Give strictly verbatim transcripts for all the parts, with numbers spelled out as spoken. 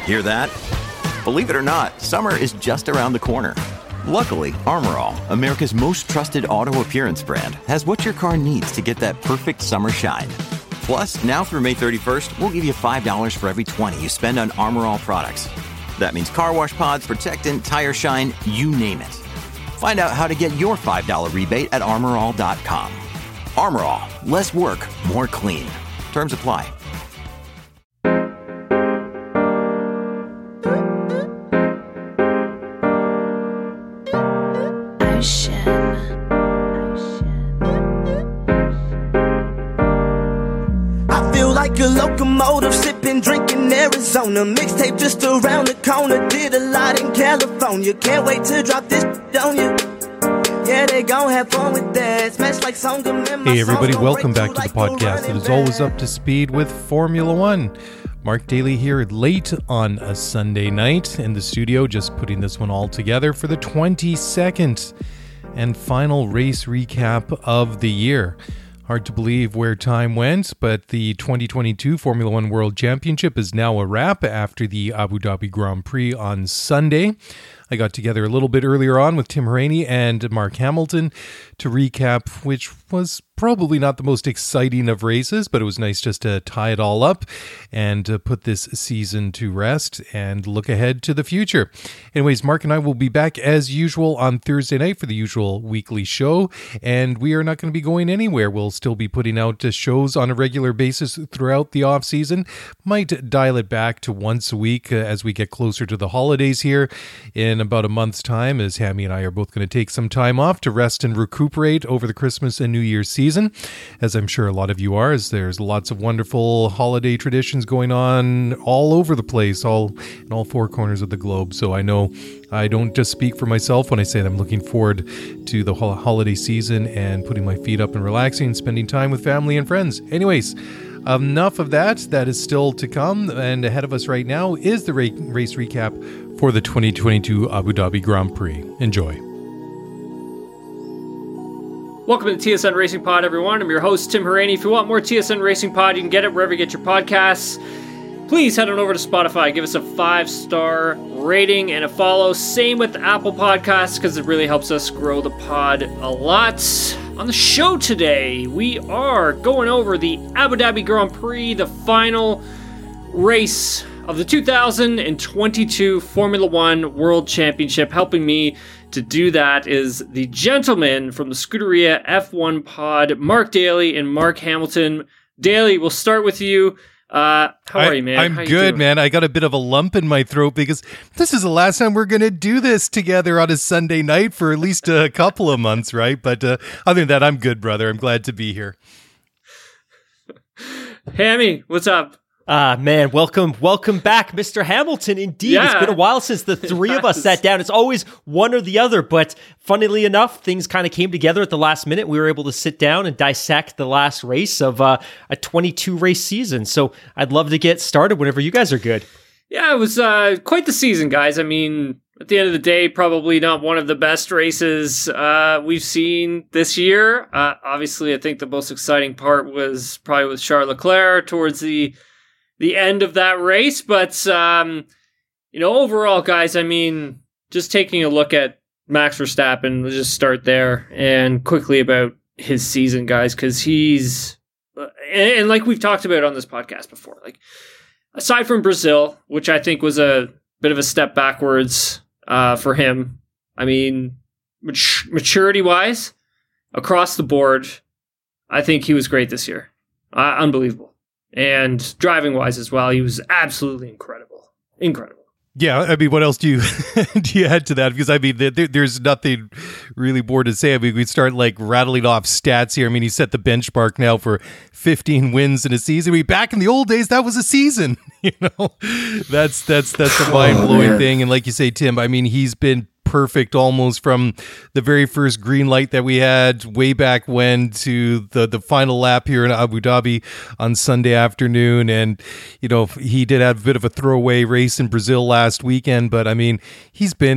Hear that? Believe it or not, summer is just around the corner. Luckily, Armor All, America's most trusted auto appearance brand, has what your car needs to get that perfect summer shine. Plus, now through May thirty-first, we'll give you five dollars for every twenty you spend on Armor All products. That means car wash pods, protectant, tire shine, you name it. Find out how to get your five dollars rebate at armor all dot com. Armor All, less work, more clean. Terms apply. Like a locomotive, sipping, drinking Arizona. Mixtape just around the corner. Did a lot in California. Can't wait to drop this on you. Yeah, they gon' have fun with that. Smash like song. Hey everybody, welcome back to the podcast that is always up to speed with Formula One. Mark Daly here, late on a Sunday night in the studio, just putting this one all together for the twenty-second and final race recap of the year. Hard to believe where time went, but the twenty twenty-two Formula One World Championship is now a wrap after the Abu Dhabi Grand Prix on Sunday. I got together a little bit earlier on with Tim Rainey and Mark Hamilton to recap, which was probably not the most exciting of races, but it was nice just to tie it all up and to put this season to rest and look ahead to the future. Anyways, Mark and I will be back as usual on Thursday night for the usual weekly show, and we are not going to be going anywhere. We'll still be putting out shows on a regular basis throughout the off season. Might dial it back to once a week uh, as we get closer to the holidays here in about a month's time, as Hammy and I are both going to take some time off to rest and recuperate over the Christmas and New Year's season, as I'm sure a lot of you are, as there's lots of wonderful holiday traditions going on all over the place, all in all four corners of the globe. So I know I don't just speak for myself when I say that I'm looking forward to the holiday season and putting my feet up and relaxing and spending time with family and friends. Anyways, enough of that. That is still to come, and ahead of us right now is the race recap for the twenty twenty-two Abu Dhabi Grand Prix. Enjoy. Welcome to the T S N Racing Pod, everyone. I'm your host, Tim Hraney. If you want more T S N Racing Pod, you can get it wherever you get your podcasts. Please head on over to Spotify. Give us a five-star rating and a follow. Same with Apple Podcasts, because it really helps us grow the pod a lot. On the show today, we are going over the Abu Dhabi Grand Prix, the final race of the two thousand twenty-two Formula One World Championship. Helping me to do that is the gentleman from the Scuderia F one Pod, Mark Daly and Mark Hamilton. Daly, we'll start with you. Uh, how are I, you, man? I'm how good, man. I got a bit of a lump in my throat because this is the last time we're going to do this together on a Sunday night for at least a couple of months, right? But uh, other than that, I'm good, brother. I'm glad to be here. Hammy, what's up? Ah, man, welcome, welcome back, Mister Hamilton. Indeed, Yeah. It's been a while since the three of us sat down. It's always one or the other, but funnily enough, things kind of came together at the last minute. We were able to sit down and dissect the last race of uh, a twenty-two race season. So I'd love to get started whenever you guys are good. Yeah, it was uh, quite the season, guys. I mean, at the end of the day, probably not one of the best races uh, we've seen this year. Uh, obviously, I think the most exciting part was probably with Charles Leclerc towards the the end of that race. But, um, you know, overall, guys, I mean, just taking a look at Max Verstappen, let's just start there and quickly about his season, guys, because he's, uh, and, and like we've talked about on this podcast before, like, aside from Brazil, which I think was a bit of a step backwards uh, for him, I mean, mat- maturity-wise, across the board, I think he was great this year. Uh, unbelievable. And driving-wise as well, he was absolutely incredible. Incredible. Yeah, I mean, what else do you do you add to that? Because I mean, there, there's nothing really more to say. I mean, we start like rattling off stats here. I mean, he set the benchmark now for fifteen wins in a season. I mean, back in the old days, that was a season. You know, that's that's that's a mind blowing oh, thing. And like you say, Tim, I mean, he's been perfect almost from the very first green light that we had way back when to the the final lap here in Abu Dhabi on Sunday afternoon. And you know, he did have a bit of a throwaway race in Brazil last weekend, but I mean, he's been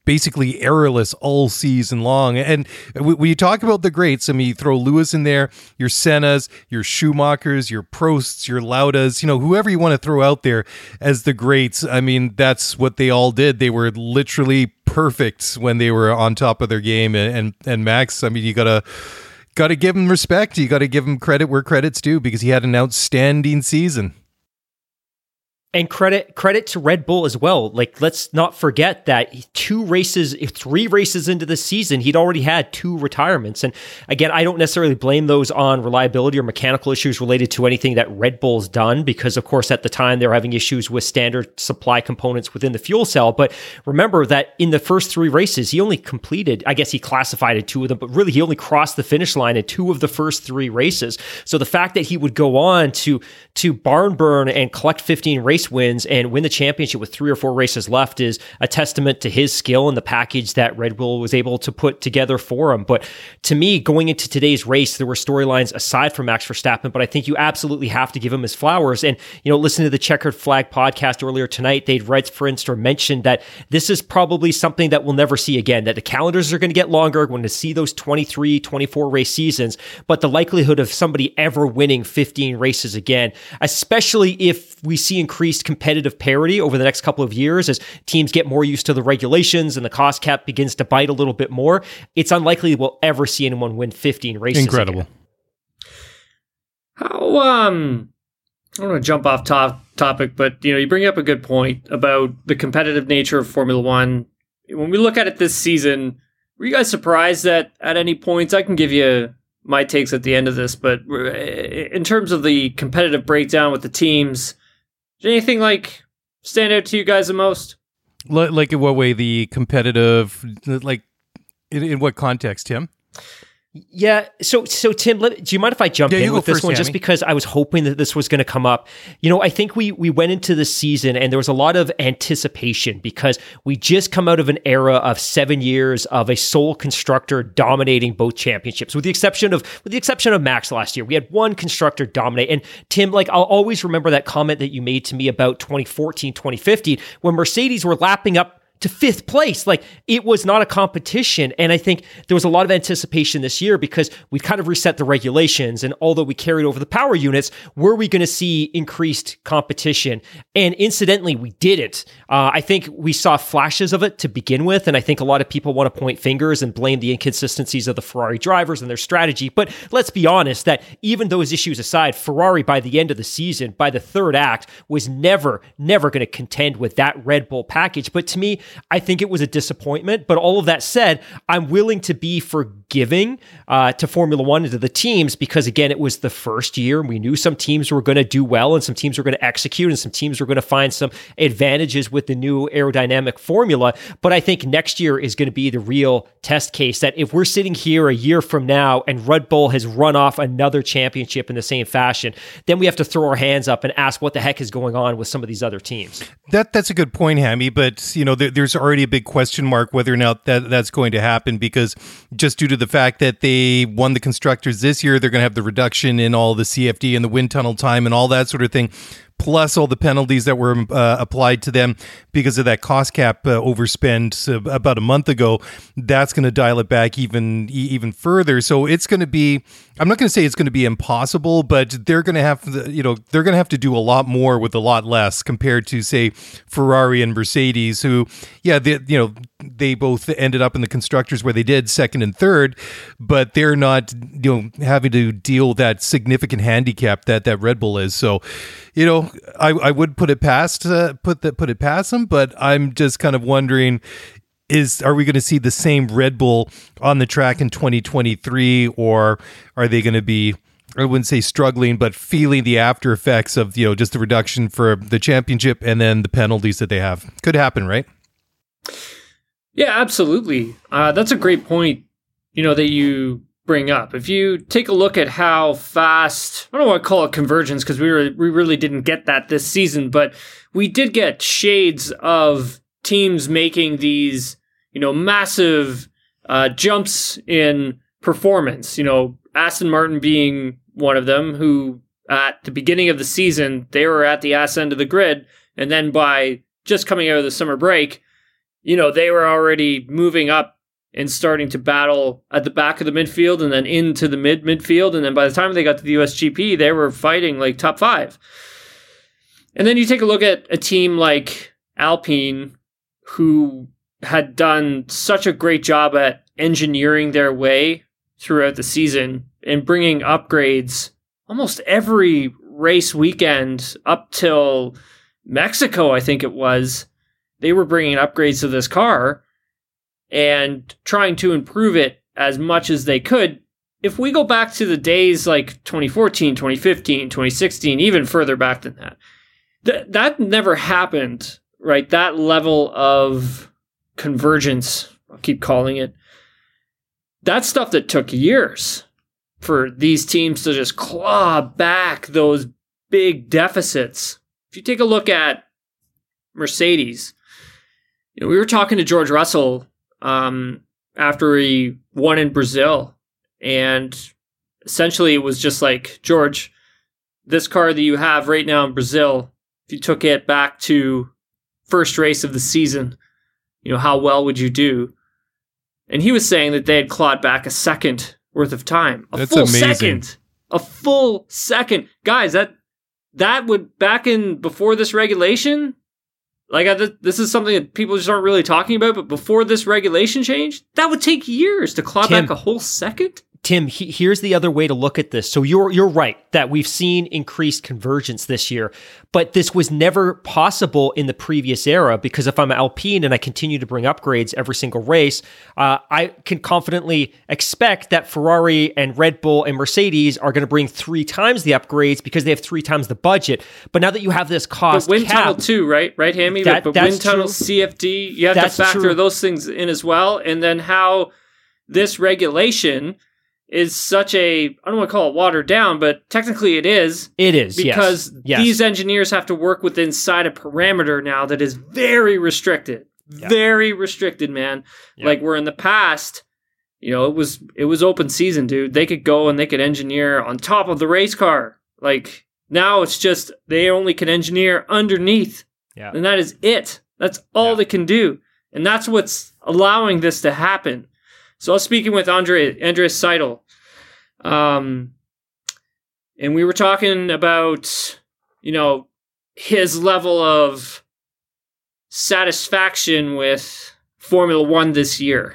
basically errorless all season long. And when you talk about the greats, I mean, you throw Lewis in there, your Sennas, your Schumachers, your Prosts, your Laudas, you know, whoever you want to throw out there as the greats. I mean, that's what they all did. They were literally perfect when they were on top of their game. And and, and Max, I mean, you gotta gotta give him respect. You gotta give him credit where credit's due, because he had an outstanding season. And credit credit to Red Bull as well. Like, let's not forget that two races, three races into the season, he'd already had two retirements. And again, I don't necessarily blame those on reliability or mechanical issues related to anything that Red Bull's done, because of course at the time they were having issues with standard supply components within the fuel cell. But remember that in the first three races, he only completed, I guess he classified in two of them, but really he only crossed the finish line in two of the first three races. So the fact that he would go on to, to barn burn and collect fifteen race wins and win the championship with three or four races left is a testament to his skill and the package that Red Bull was able to put together for him. But to me, going into today's race, there were storylines aside from Max Verstappen, but I think you absolutely have to give him his flowers. And, you know, listen to the Checkered Flag podcast earlier tonight. They'd referenced or mentioned that this is probably something that we'll never see again, that the calendars are going to get longer. We're going to see those twenty-three, twenty-four race seasons, but the likelihood of somebody ever winning fifteen races again, especially if we see increased competitive parity over the next couple of years as teams get more used to the regulations and the cost cap begins to bite a little bit more, it's unlikely we'll ever see anyone win fifteen races. Incredible. Again. How, um, I don't want to jump off top topic, but, you know, you bring up a good point about the competitive nature of Formula One. When we look at it this season, were you guys surprised that at any points, I can give you my takes at the end of this, but in terms of the competitive breakdown with the teams, did anything like stand out to you guys the most? Like in what way? The competitive, like in, in what context, Tim? Yeah. So, so Tim, let, do you mind if I jump yeah, in with this first, one? Hammy. Just because I was hoping that this was going to come up. You know, I think we we went into the season and there was a lot of anticipation because we just come out of an era of seven years of a sole constructor dominating both championships, with the exception of with the exception of Max last year. We had one constructor dominate. And Tim, like, I'll always remember that comment that you made to me about twenty fourteen, twenty fifteen, when Mercedes were lapping up to fifth place. Like, it was not a competition. And I think there was a lot of anticipation this year because we've kind of reset the regulations. And although we carried over the power units, were we going to see increased competition? And incidentally, we didn't. Uh, I think we saw flashes of it to begin with. And I think a lot of people want to point fingers and blame the inconsistencies of the Ferrari drivers and their strategy. But let's be honest that even those issues aside, Ferrari by the end of the season, by the third act, was never, never going to contend with that Red Bull package. But to me, I think it was a disappointment. But all of that said, I'm willing to be forgiving uh, to Formula One and to the teams because, again, it was the first year. We knew some teams were going to do well and some teams were going to execute and some teams were going to find some advantages with the new aerodynamic formula. But I think next year is going to be the real test case that if we're sitting here a year from now and Red Bull has run off another championship in the same fashion, then we have to throw our hands up and ask what the heck is going on with some of these other teams. That That's a good point, Hammy. But, you know, there, there's already a big question mark whether or not that, that's going to happen because just due to the fact that they won the constructors this year, they're going to have the reduction in all the C F D and the wind tunnel time and all that sort of thing, plus all the penalties that were uh, applied to them because of that cost cap uh, overspend uh, about a month ago. That's going to dial it back even even further. So it's going to be, I'm not going to say it's going to be impossible, but they're going to have to, you know, they're going to have to do a lot more with a lot less compared to, say, Ferrari and Mercedes, who, yeah, they, you know, they both ended up in the constructors where they did second and third, but they're not, you know, having to deal with that significant handicap that that Red Bull is. So, you know, I, I would put it past uh, put that put it past them, but I'm just kind of wondering: is are we going to see the same Red Bull on the track in twenty twenty-three, or are they going to be, I wouldn't say struggling, but feeling the after effects of, you know, just the reduction for the championship and then the penalties that they have? Could happen, right? Yeah, absolutely. Uh, that's a great point, you know, that you bring up. If you take a look at how fast, I don't want to call it convergence because we were, we really didn't get that this season, but we did get shades of teams making these, you know, massive uh, jumps in performance. You know, Aston Martin being one of them, who at the beginning of the season, they were at the ass end of the grid. And then by just coming out of the summer break, you know, they were already moving up and starting to battle at the back of the midfield and then into the mid midfield. And then by the time they got to the U S G P, they were fighting like top five. And then you take a look at a team like Alpine, who had done such a great job at engineering their way throughout the season and bringing upgrades almost every race weekend up till Mexico, I think it was. They were bringing upgrades to this car and trying to improve it as much as they could. If we go back to the days like twenty fourteen, twenty fifteen, twenty sixteen, even further back than that, th- that never happened, right? That level of convergence, I'll keep calling it, that's stuff that took years for these teams to just claw back those big deficits. If you take a look at Mercedes, you know, we were talking to George Russell um, after he won in Brazil, and essentially it was just like, George, this car that you have right now in Brazil, if you took it back to first race of the season, you know, how well would you do? And he was saying that they had clawed back a second worth of time. A That's full amazing. second. A full second. Guys, that that would, back in, before this regulation, like I, this is something that people just aren't really talking about, but before this regulation change, that would take years to claw Tim, back a whole second. Tim, he, here's the other way to look at this. So you're you're right that we've seen increased convergence this year, but this was never possible in the previous era, because if I'm Alpine and I continue to bring upgrades every single race, uh, I can confidently expect that Ferrari and Red Bull and Mercedes are going to bring three times the upgrades because they have three times the budget. But now that you have this cost But wind cap, tunnel too, right? Right, Hammy? That- but but that's wind tunnel, true. C F D, you have That's to factor true. those things in as well. And then how this regulation is such a, I don't want to call it watered down, but technically it is. it is Because yes. Yes. these engineers have to work within inside a parameter now that is very restricted. Yeah. Very restricted, man. Yeah. Like where in the past, you know, it was it was open season, dude. They could go and they could engineer on top of the race car. Like now it's just they only can engineer underneath. Yeah. And that is it. That's all Yeah. they can do. And that's what's allowing this to happen. So I was speaking with Andre Andreas Seidel, um, and we were talking about, you know, his level of satisfaction with Formula One this year.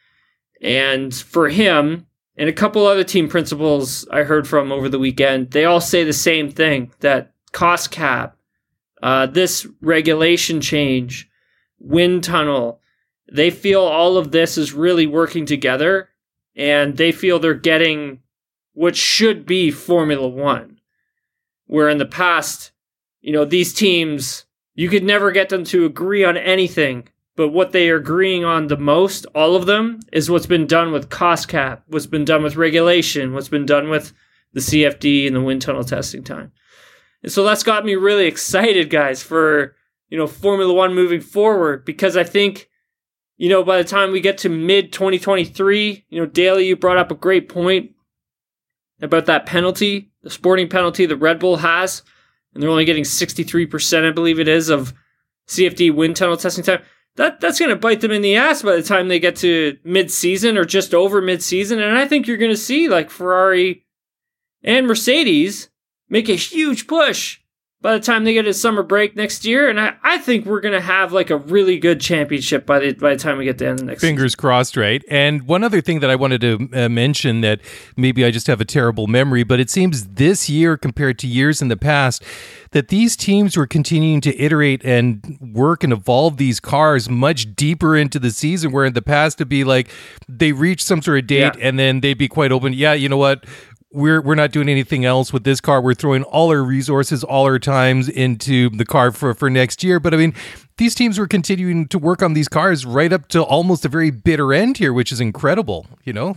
And for him, and a couple other team principals I heard from over the weekend, they all say the same thing, that cost cap, uh, this regulation change, wind tunnel, they feel all of this is really working together, and they feel they're getting what should be Formula One. Where in the past, you know, these teams, you could never get them to agree on anything, but what they are agreeing on the most, all of them, is what's been done with cost cap, what's been done with regulation, what's been done with the C F D and the wind tunnel testing time. And so that's got me really excited, guys, for, you know, Formula One moving forward, because I think, you know, by the time we get to mid twenty twenty-three, you know, Daly, you brought up a great point about that penalty, the sporting penalty that Red Bull has, and they're only getting sixty-three percent, I believe it is, of C F D wind tunnel testing time. That That's going to bite them in the ass by the time they get to mid-season or just over mid-season, and I think you're going to see, like, Ferrari and Mercedes make a huge push by the time they get a summer break next year, and I, I think we're going to have like a really good championship by the by the time we get to the end of next Fingers season. crossed, right? And one other thing that I wanted to uh, mention, that maybe I just have a terrible memory, but it seems this year compared to years in the past that these teams were continuing to iterate and work and evolve these cars much deeper into the season, where in the past it'd be like they reach some sort of date Yeah. and then they'd be quite open. Yeah, you know what? We're we're not doing anything else with this car. We're throwing all our resources, all our times into the car for, for next year. But I mean, these teams were continuing to work on these cars right up to almost the very bitter end here, which is incredible, you know?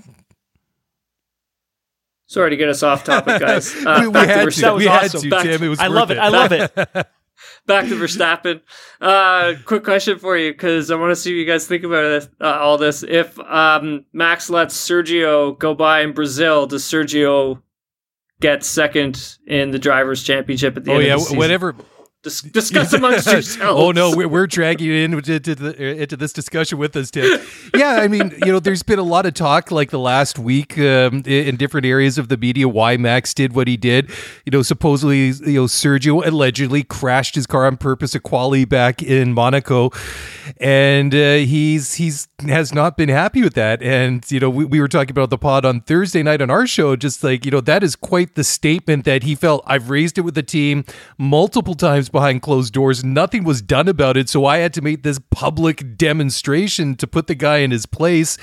Sorry to get us off topic, guys. Uh, we we back to had Verstappen. to. That was We had awesome. to, Back- Tim. It was I worth love it. I love it. Back to Verstappen. Uh, quick question for you, because I want to see what you guys think about this, uh, all this. If um, Max lets Sergio go by in Brazil, does Sergio get second in the Drivers' Championship at the Oh end yeah, of the season? whatever. Dis- discuss amongst yourselves. Oh no, we're, we're dragging you into, into, the, into this discussion with us, Tim. Yeah, I mean, you know, there's been a lot of talk like the last week um, in different areas of the media why Max did what he did. You know, supposedly, you know, Sergio allegedly crashed his car on purpose at quali back in Monaco, and uh, he's he's has not been happy with that. And you know, we, we were talking about the pod on Thursday night on our show, just like, you know, that is quite the statement that he felt. I've raised it with the team multiple times behind closed doors. Nothing was done about it, so I had to make this public demonstration to put the guy in his place.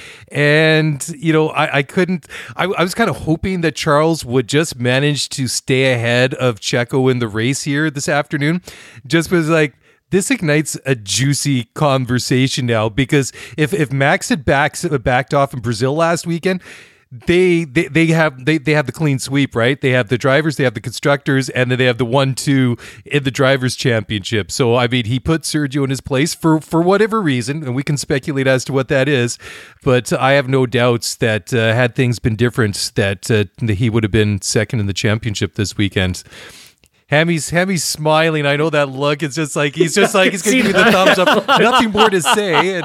And, you know, I, I couldn't, I, I was kind of hoping that Charles would just manage to stay ahead of Checo in the race here this afternoon, just because, like, this ignites a juicy conversation now, because if, if Max had backed, backed off in Brazil last weekend, They, they they have they, they have the clean sweep, right? They have the drivers, they have the constructors, and then they have the one two in the drivers' championship. So I mean, he put Sergio in his place for for whatever reason, and we can speculate as to what that is. But I have no doubts that uh, had things been different, that uh, he would have been second in the championship this weekend. Hammy's Hammy's smiling. I know that look. It's just like he's just like he's gonna give me the thumbs up. Nothing more to say.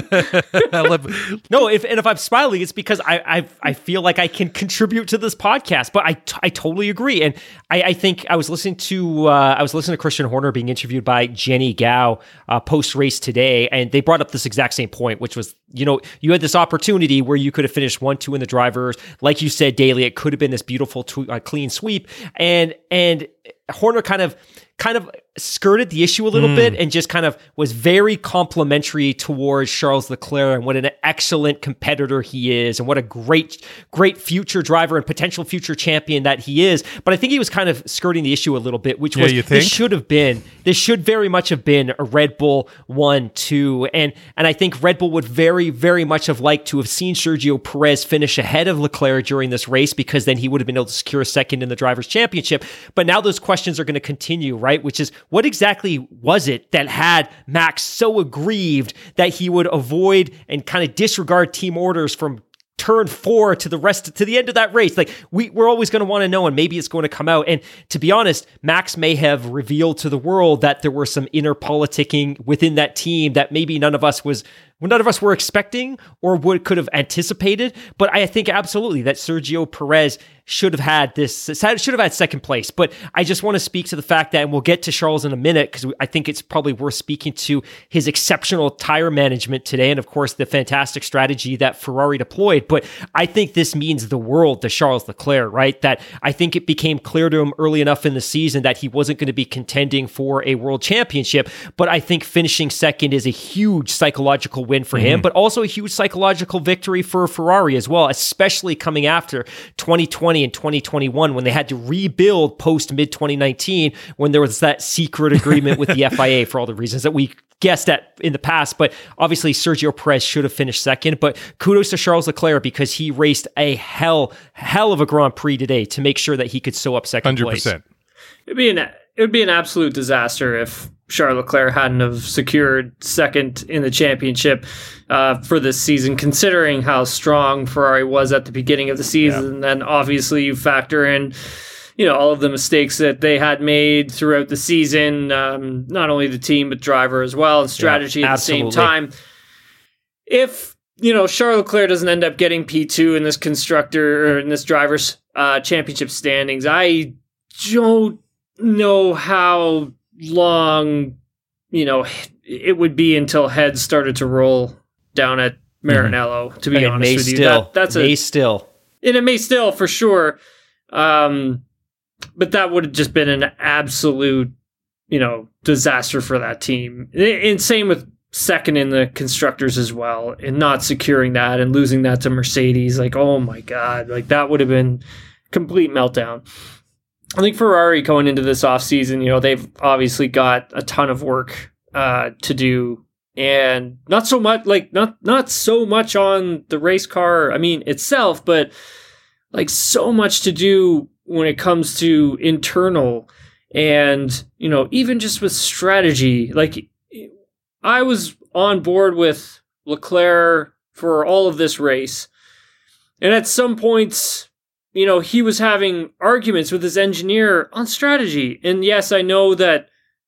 I love, no, if and if I'm smiling, it's because I I I feel like I can contribute to this podcast. But I, t- I totally agree, and I, I think I was listening to uh, I was listening to Christian Horner being interviewed by Jenny Gao uh, post race today, and they brought up this exact same point, which was, you know, you had this opportunity where you could have finished one two in the drivers, like you said, Daly. It could have been this beautiful tw- uh, clean sweep, and and. Horner kind of kind of skirted the issue a little mm. bit and just kind of was very complimentary towards Charles Leclerc and what an excellent competitor he is and what a great, great future driver and potential future champion that he is. But I think he was kind of skirting the issue a little bit, which yeah, was you think? this should have been, this should very much have been a Red Bull one two. And, and I think Red Bull would very, very much have liked to have seen Sergio Perez finish ahead of Leclerc during this race, because then he would have been able to secure a second in the Drivers' Championship. But now those questions are going to continue, right? Which is, what exactly was it that had Max so aggrieved that he would avoid and kind of disregard team orders from turn four to the rest to the end of that race? Like, we, we're always going to want to know, and maybe it's going to come out. And to be honest, Max may have revealed to the world that there were some inner politicking within that team that maybe none of us was none of us were expecting or would could have anticipated. But I think absolutely that Sergio Perez should have had this, should have had second place. But I just want to speak to the fact that, and we'll get to Charles in a minute, because I think it's probably worth speaking to his exceptional tire management today, and of course the fantastic strategy that Ferrari deployed. But I think this means the world to Charles Leclerc, right? That I think it became clear to him early enough in the season that he wasn't going to be contending for a world championship. But I think finishing second is a huge psychological win for mm-hmm. him, but also a huge psychological victory for Ferrari as well, especially coming after twenty twenty and twenty twenty-one, when they had to rebuild post mid twenty nineteen, when there was that secret agreement with the F I A for all the reasons that we guessed at in the past. But obviously Sergio Perez should have finished second, but kudos to Charles Leclerc, because he raced a hell, hell of a Grand Prix today to make sure that he could sew up second one hundred percent. place. It'd be an, it would be an absolute disaster if Charles Leclerc hadn't have secured second in the championship uh, for this season, considering how strong Ferrari was at the beginning of the season. Yeah. And then obviously you factor in, you know, all of the mistakes that they had made throughout the season, um, not only the team, but driver as well, and strategy yeah, at the same time. If, you know, Charles Leclerc doesn't end up getting P two in this constructor or in this driver's uh, championship standings, I don't know how long, you know, it would be until heads started to roll down at Maranello, mm-hmm. to be and honest with still, you. That, that's may a, still. And it may still, for sure. Um, but that would have just been an absolute, you know, disaster for that team. And same with second in the constructors as well, and not securing that and losing that to Mercedes. Like, oh my God, like that would have been complete meltdown. I think Ferrari going into this offseason, you know, they've obviously got a ton of work uh, to do, and not so much like not not so much on the race car, I mean, itself, but like so much to do when it comes to internal and, you know, even just with strategy. Like, I was on board with Leclerc for all of this race, and at some points, you know, he was having arguments with his engineer on strategy. And yes, I know that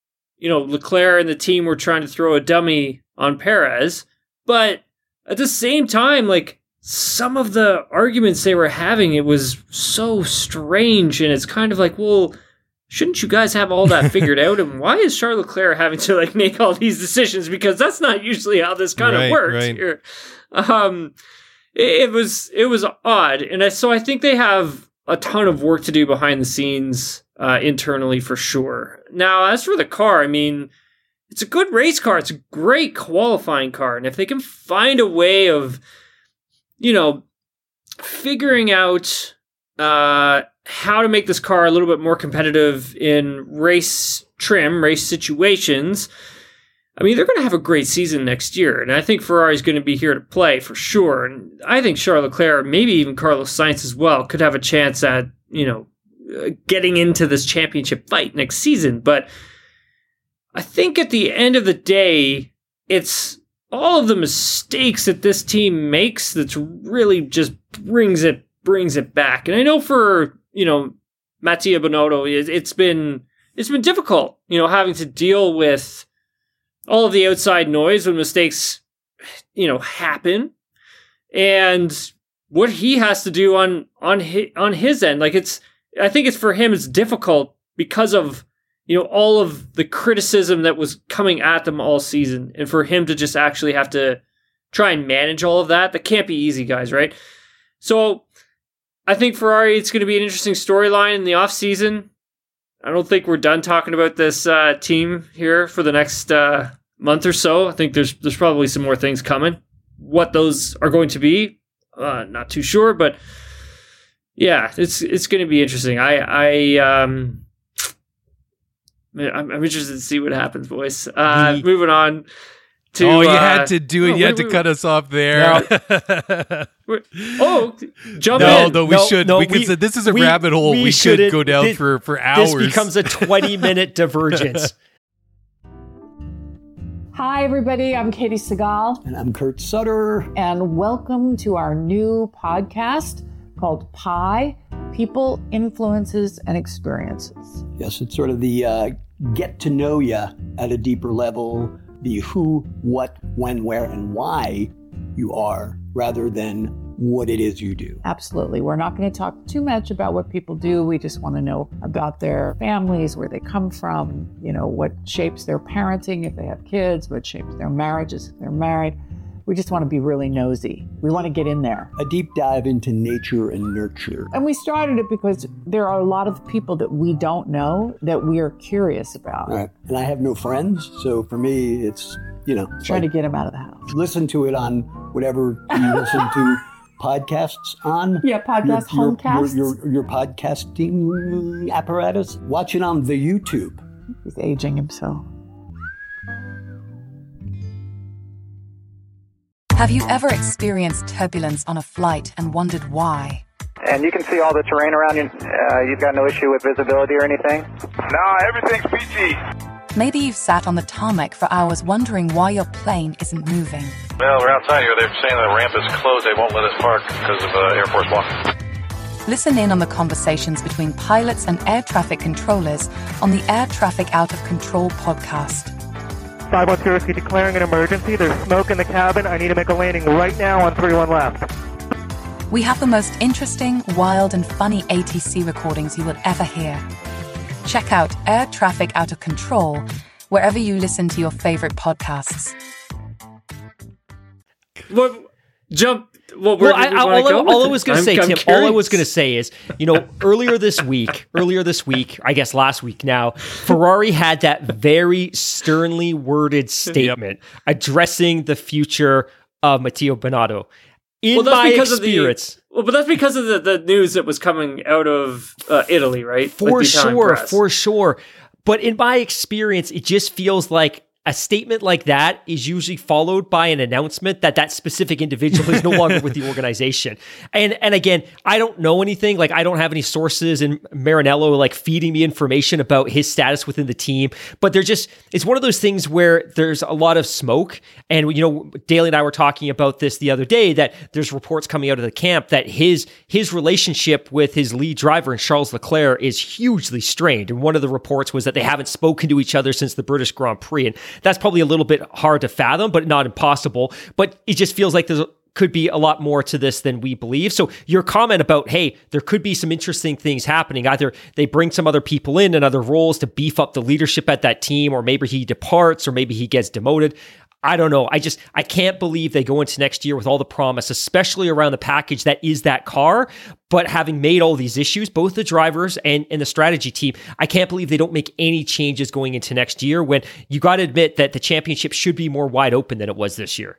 you know, Leclerc and the team were trying to throw a dummy on Perez. But at the same time, like, some of the arguments they were having, it was so strange. And it's kind of like, well, shouldn't you guys have all that figured out? And why is Charles Leclerc having to like make all these decisions? Because that's not usually how this kind right, of works right. here. Um, it, it was it was odd, and I, so I think they have a ton of work to do behind the scenes uh, internally for sure. Now, as for the car, I mean, it's a good race car. It's a great qualifying car, and if they can find a way of, you know, figuring out uh, how to make this car a little bit more competitive in race trim, race situations, I mean, they're going to have a great season next year. And I think Ferrari's going to be here to play for sure. And I think Charles Leclerc, maybe even Carlos Sainz as well, could have a chance at, you know, uh, getting into this championship fight next season. But I think at the end of the day, it's all of the mistakes that this team makes that's really just brings it brings it back. And I know for, you know, Mattia Binotto, it, it's been it's been difficult, you know, having to deal with all of the outside noise when mistakes, you know, happen, and what he has to do on on his, on his end. Like, it's, I think it's for him, it's difficult because of, you know, all of the criticism that was coming at them all season, and for him to just actually have to try and manage all of that, that can't be easy, guys, right? So I think Ferrari, it's going to be an interesting storyline in the off season. I don't think we're done talking about this uh, team here for the next uh, month or so. I think there's there's probably some more things coming. What those are going to be, uh, not too sure, but yeah, it's it's going to be interesting. I I um, I'm, I'm interested to see what happens, boys. Uh, the- moving on. To, oh, you uh, had to do it. no, you had wait, to wait, cut us off there. wait. Oh, jump no, in. no, we No, should. no, we could. we- say this is a we- rabbit hole. we We, could shouldn't- go down thi- for for hours. This becomes a twenty-minute divergence. Hi, everybody. I'm Katie Segal, And I'm Kurt Sutter. and welcome to our new podcast called Pi People, Influences, and Experiences. Yes, it's sort of the uh, get to know you at a deeper level, the who, what, when, where, and why you are, rather than what it is you do. Absolutely. We're not going to talk too much about what people do. We just want to know about their families, where they come from, you know, what shapes their parenting if they have kids, what shapes their marriages if they're married. We just want to be really nosy. We want to get in there. A deep dive into nature and nurture. And we started it because there are a lot of people that we don't know that we are curious about. All right. And I have no friends, so for me, it's, you know, it's Trying like, to get them out of the house. listen to it on whatever you listen to podcasts on. Yeah, podcast, your, homecasts. Your, your, your podcasting apparatus. Watch it on the YouTube. He's aging himself. Have you ever experienced turbulence on a flight and wondered why? And you can see all the terrain around you. Uh, you've got no issue with visibility or anything? No, everything's peachy. Maybe you've sat on the tarmac for hours wondering why your plane isn't moving. Well, we're outside here. They're saying the ramp is closed. They won't let us park because of uh, Air Force One. Listen in on the conversations between pilots and air traffic controllers on the Air Traffic Out of Control podcast. five one zero, declaring an emergency. There's smoke in the cabin. I need to make a landing right now on three one left. We have the most interesting, wild, and funny A T C recordings you will ever hear. Check out Air Traffic Out of Control wherever you listen to your favorite podcasts. What, jump. Well, Well, where I, did we I, wanna all, go I, with all I it? was going to I'm- say, I'm Tim, all I curious. was going to say is, you know, earlier this week, earlier this week, I guess last week now, Ferrari had that very sternly worded statement addressing the future of Matteo Binotto. In Well, that's my because experience, of the well, but that's because of the, the news that was coming out of uh, Italy, right? for Like the Italian sure, press. for sure. But in my experience, it just feels like a statement like that is usually followed by an announcement that that specific individual is no longer with the organization. And and again, I don't know anything. Like, I don't have any sources in Marinello like feeding me information about his status within the team. But they're just, it's one of those things where there's a lot of smoke. And, you know, Daly and I were talking about this the other day, that there's reports coming out of the camp that his his relationship with his lead driver, and Charles Leclerc, is hugely strained. And one of the reports was that they haven't spoken to each other since the British Grand Prix. And that's probably a little bit hard to fathom, but not impossible. But it just feels like there could be a lot more to this than we believe. So your comment about, hey, there could be some interesting things happening. Either they bring some other people in and other roles to beef up the leadership at that team, or maybe he departs, or maybe he gets demoted. I don't know. I just, I can't believe they go into next year with all the promise, especially around the package that is that car. But having made all these issues, both the drivers and, and the strategy team, I can't believe they don't make any changes going into next year, when you got to admit that the championship should be more wide open than it was this year.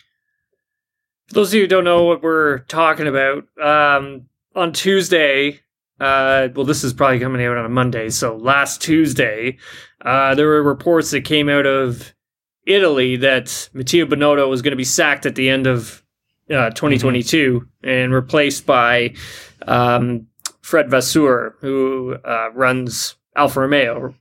For those of you who don't know what we're talking about, um, on Tuesday, uh, well, this is probably coming out on a Monday. So last Tuesday, uh, there were reports that came out of Italy that Mattia Binotto was going to be sacked at the end of uh, twenty twenty-two mm-hmm. and replaced by um, Fred Vasseur, who uh, runs Alfa Romeo.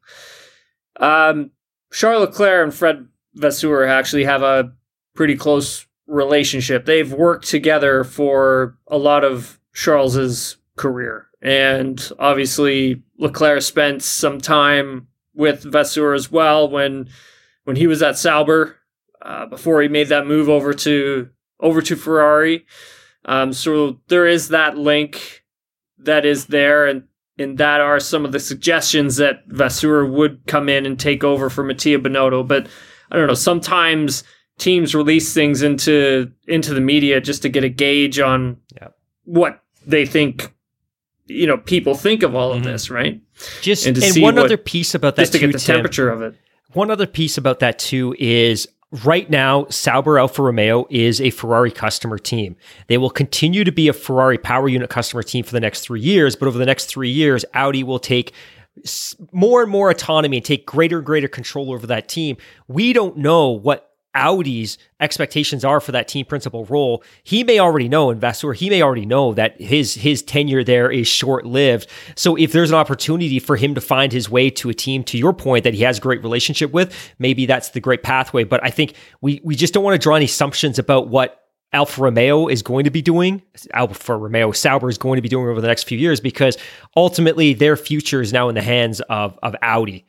Um, Charles Leclerc and Fred Vasseur actually have a pretty close relationship. They've worked together for a lot of Charles's career, and obviously Leclerc spent some time with Vasseur as well when. When he was at Sauber, uh, before he made that move over to over to Ferrari. Um, so there is that link that is there, and, and that are some of the suggestions that Vasseur would come in and take over for Mattia Binotto. But I don't know, sometimes teams release things into into the media just to get a gauge on yeah. what they think, you know, people think of all of mm-hmm. this, right? Just and, and one what, other piece about that just to too, get the Tim, temperature of it. One other piece about that too is right now, Sauber Alfa Romeo is a Ferrari customer team. They will continue to be a Ferrari power unit customer team for the next three years, but over the next three years, Audi will take more and more autonomy and take greater and greater control over that team. We don't know what Audi's expectations are for that team principal role. He may already know, and Vasseur, he may already know that his his tenure there is short-lived. So if there's an opportunity for him to find his way to a team, to your point, that he has a great relationship with, maybe that's the great pathway. But I think we we just don't want to draw any assumptions about what Alfa Romeo is going to be doing, Alfa Romeo Sauber is going to be doing over the next few years, because ultimately their future is now in the hands of of Audi.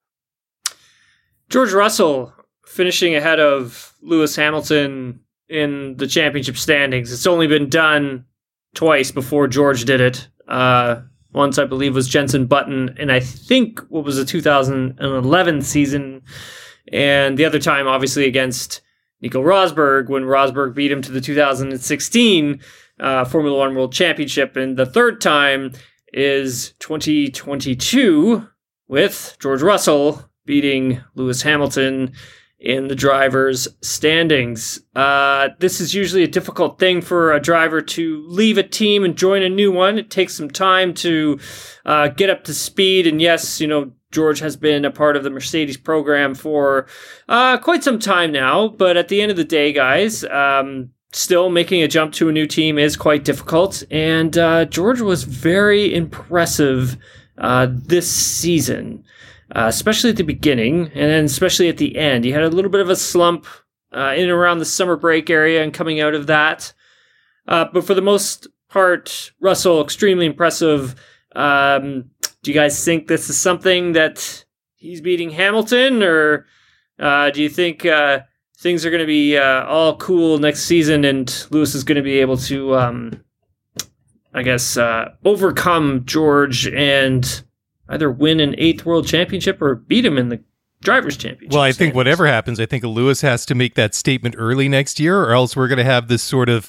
George Russell finishing ahead of Lewis Hamilton in the championship standings. It's only been done twice before George did it. Uh, once, I believe, was Jenson Button, and I think what was the two thousand eleven season, and the other time, obviously, against Nico Rosberg, when Rosberg beat him to the two thousand sixteen uh, Formula One World Championship. And the third time is twenty twenty-two with George Russell beating Lewis Hamilton in the drivers' standings. Uh, this is usually a difficult thing for a driver to leave a team and join a new one. It takes some time to uh, get up to speed. And yes, you know, George has been a part of the Mercedes program for uh, quite some time now. But at the end of the day, guys, um, still making a jump to a new team is quite difficult. And uh, George was very impressive uh, this season. Uh, especially at the beginning, and then especially at the end. He had a little bit of a slump uh, in and around the summer break area and coming out of that. Uh, but for the most part, Russell, extremely impressive. Um, do you guys think this is something that he's beating Hamilton, or uh, do you think uh, things are going to be uh, all cool next season and Lewis is going to be able to, um, I guess, uh, overcome George and either win an eighth world championship or beat him in the drivers' championship? Well, I think whatever happens, I think Lewis has to make that statement early next year, or else we're going to have this sort of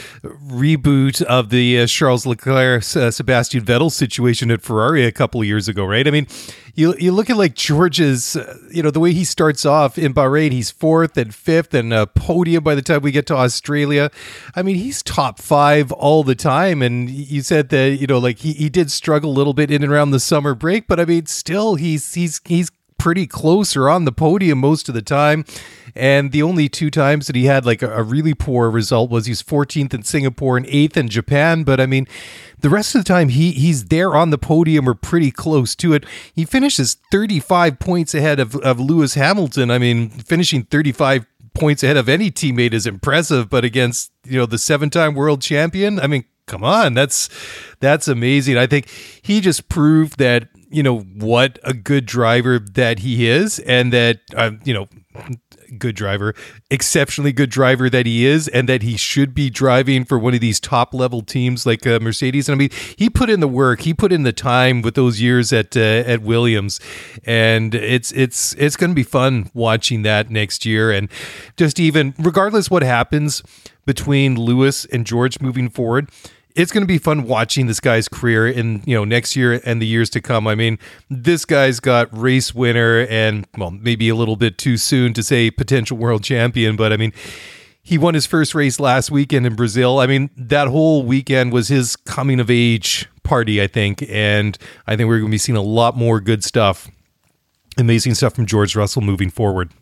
reboot of the uh, Charles Leclerc, uh, Sebastian Vettel situation at Ferrari a couple of years ago, right? I mean, you you look at like George's, uh, you know, the way he starts off in Bahrain, he's fourth and fifth and a podium by the time we get to Australia. I mean, he's top five all the time. And you said that, you know, like he, he did struggle a little bit in and around the summer break, but I mean, still he's, he's, he's, pretty close or on the podium most of the time. And the only two times that he had like a, a really poor result was he's fourteenth in Singapore and eighth in Japan. But I mean, the rest of the time he he's there on the podium or pretty close to it. He finishes thirty-five points ahead of, of Lewis Hamilton. I mean, finishing thirty-five points ahead of any teammate is impressive, but against, you know, the seven-time world champion, I mean, come on, that's that's amazing. I think he just proved that, you know, what a good driver that he is, and that, uh, you know, good driver, exceptionally good driver that he is, and that he should be driving for one of these top level teams like uh, Mercedes. And I mean, he put in the work, he put in the time with those years at uh, at Williams, and it's it's it's going to be fun watching that next year. And just even regardless what happens between Lewis and George moving forward, it's going to be fun watching this guy's career in, you know, next year and the years to come. I mean, this guy's got race winner and, well, maybe a little bit too soon to say potential world champion, but I mean, he won his first race last weekend in Brazil. I mean, that whole weekend was his coming of age party, I think, and I think we're going to be seeing a lot more good stuff, amazing stuff from George Russell moving forward.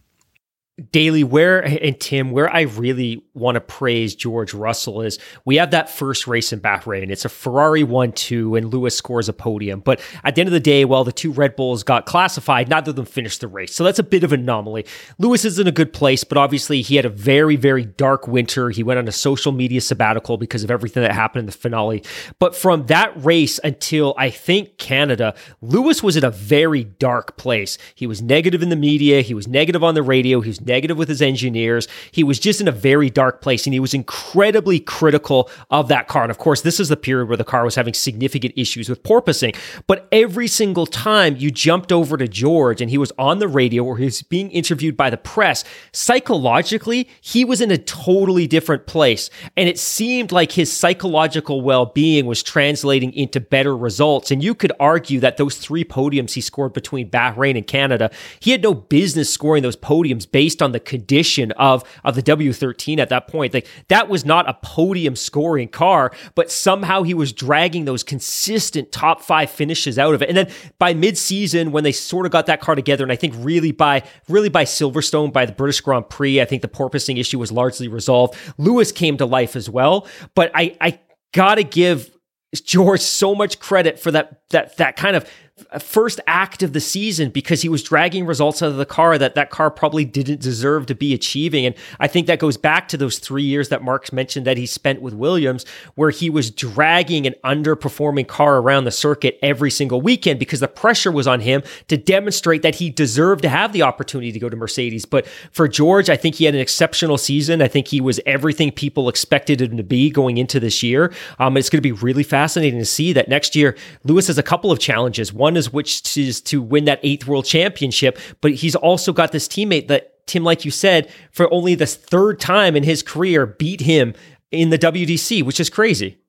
Daly, where, and Tim, where I really want to praise George Russell is we have that first race in Bahrain. It's a Ferrari one two and Lewis scores a podium. But at the end of the day, while the two Red Bulls got classified, neither of them finished the race. So that's a bit of an anomaly. Lewis is in a good place, but obviously he had a very, very dark winter. He went on a social media sabbatical because of everything that happened in the finale. But from that race until I think Canada, Lewis was in a very dark place. He was negative in the media. He was negative on the radio. He was negative with his engineers. He was just in a very dark place, and he was incredibly critical of that car. And of course, this is the period where the car was having significant issues with porpoising. But every single time you jumped over to George and he was on the radio or he was being interviewed by the press, psychologically, he was in a totally different place. And it seemed like his psychological well-being was translating into better results. And you could argue that those three podiums he scored between Bahrain and Canada, he had no business scoring those podiums based on the condition of, of the W thirteen at that point. Like, that was not a podium scoring car, but somehow he was dragging those consistent top five finishes out of it. And then by mid-season, when they sort of got that car together, and I think really by really by Silverstone, by the British Grand Prix, I think the porpoising issue was largely resolved. Lewis came to life as well, but I, I gotta give George so much credit for that that that kind of first act of the season, because he was dragging results out of the car that that car probably didn't deserve to be achieving. And I think that goes back to those three years that Mark's mentioned that he spent with Williams, where he was dragging an underperforming car around the circuit every single weekend because the pressure was on him to demonstrate that he deserved to have the opportunity to go to Mercedes. But for George, I think he had an exceptional season. I think he was everything people expected him to be going into this year. Um, it's going to be really fascinating to see that next year, Lewis has a couple of challenges. One is which is to win that eighth world championship, but he's also got this teammate that, Tim, like you said, for only the third time in his career, beat him in the W D C, which is crazy.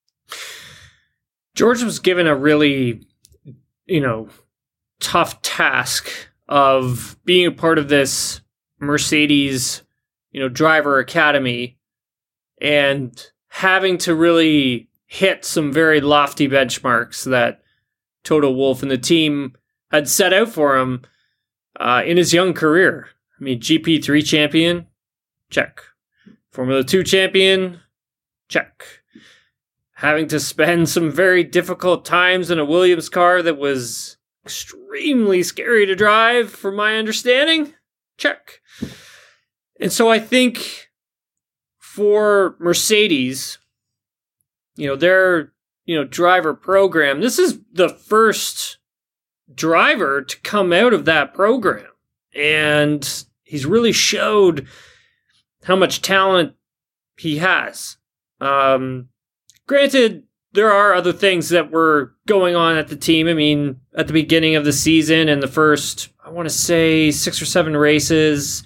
George was given a really, you know, tough task of being a part of this Mercedes, you know, driver academy and having to really hit some very lofty benchmarks that Toto Wolff and the team had set out for him uh, in his young career. I mean, G P three champion, check. Formula two champion, check. Having to spend some very difficult times in a Williams car that was extremely scary to drive, from my understanding, check. And so I think for Mercedes, you know, they're you know, driver program. This is the first driver to come out of that program. And he's really showed how much talent he has. Um, granted, there are other things that were going on at the team. I mean, at the beginning of the season and the first, I want to say, six or seven races,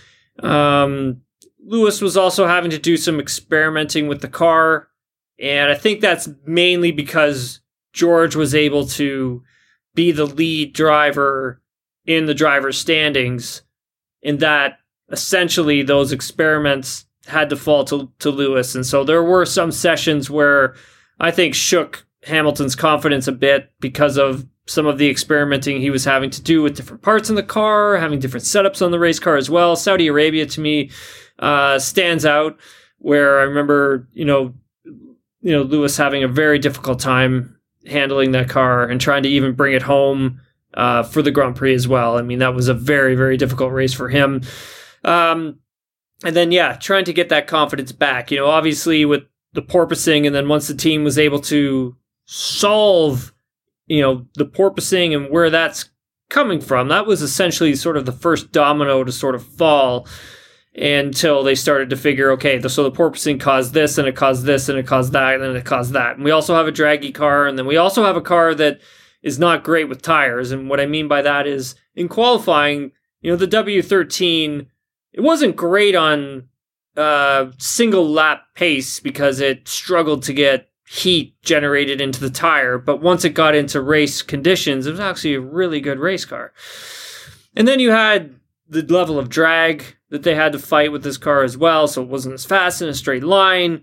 um, Lewis was also having to do some experimenting with the car. And I think that's mainly because George was able to be the lead driver in the driver's standings, in that essentially those experiments had to fall to, to Lewis. And so there were some sessions where I think shook Hamilton's confidence a bit because of some of the experimenting he was having to do with different parts in the car, having different setups on the race car as well. Saudi Arabia, to me, uh, stands out, where I remember, you know, you know, Lewis having a very difficult time handling that car and trying to even bring it home uh, for the Grand Prix as well. I mean, that was a very, very difficult race for him. Um, and then, yeah, trying to get that confidence back, you know, obviously with the porpoising, and then once the team was able to solve, you know, the porpoising and where that's coming from, that was essentially sort of the first domino to sort of fall, until they started to figure, okay, so the porpoising caused this, and it caused this, and it caused that, and then it caused that. And we also have a draggy car, and then we also have a car that is not great with tires. And what I mean by that is, in qualifying, you know, the W thirteen, it wasn't great on uh, single lap pace because it struggled to get heat generated into the tire. But once it got into race conditions, it was actually a really good race car. And then you had the level of drag that they had to fight with this car as well, so it wasn't as fast in a straight line.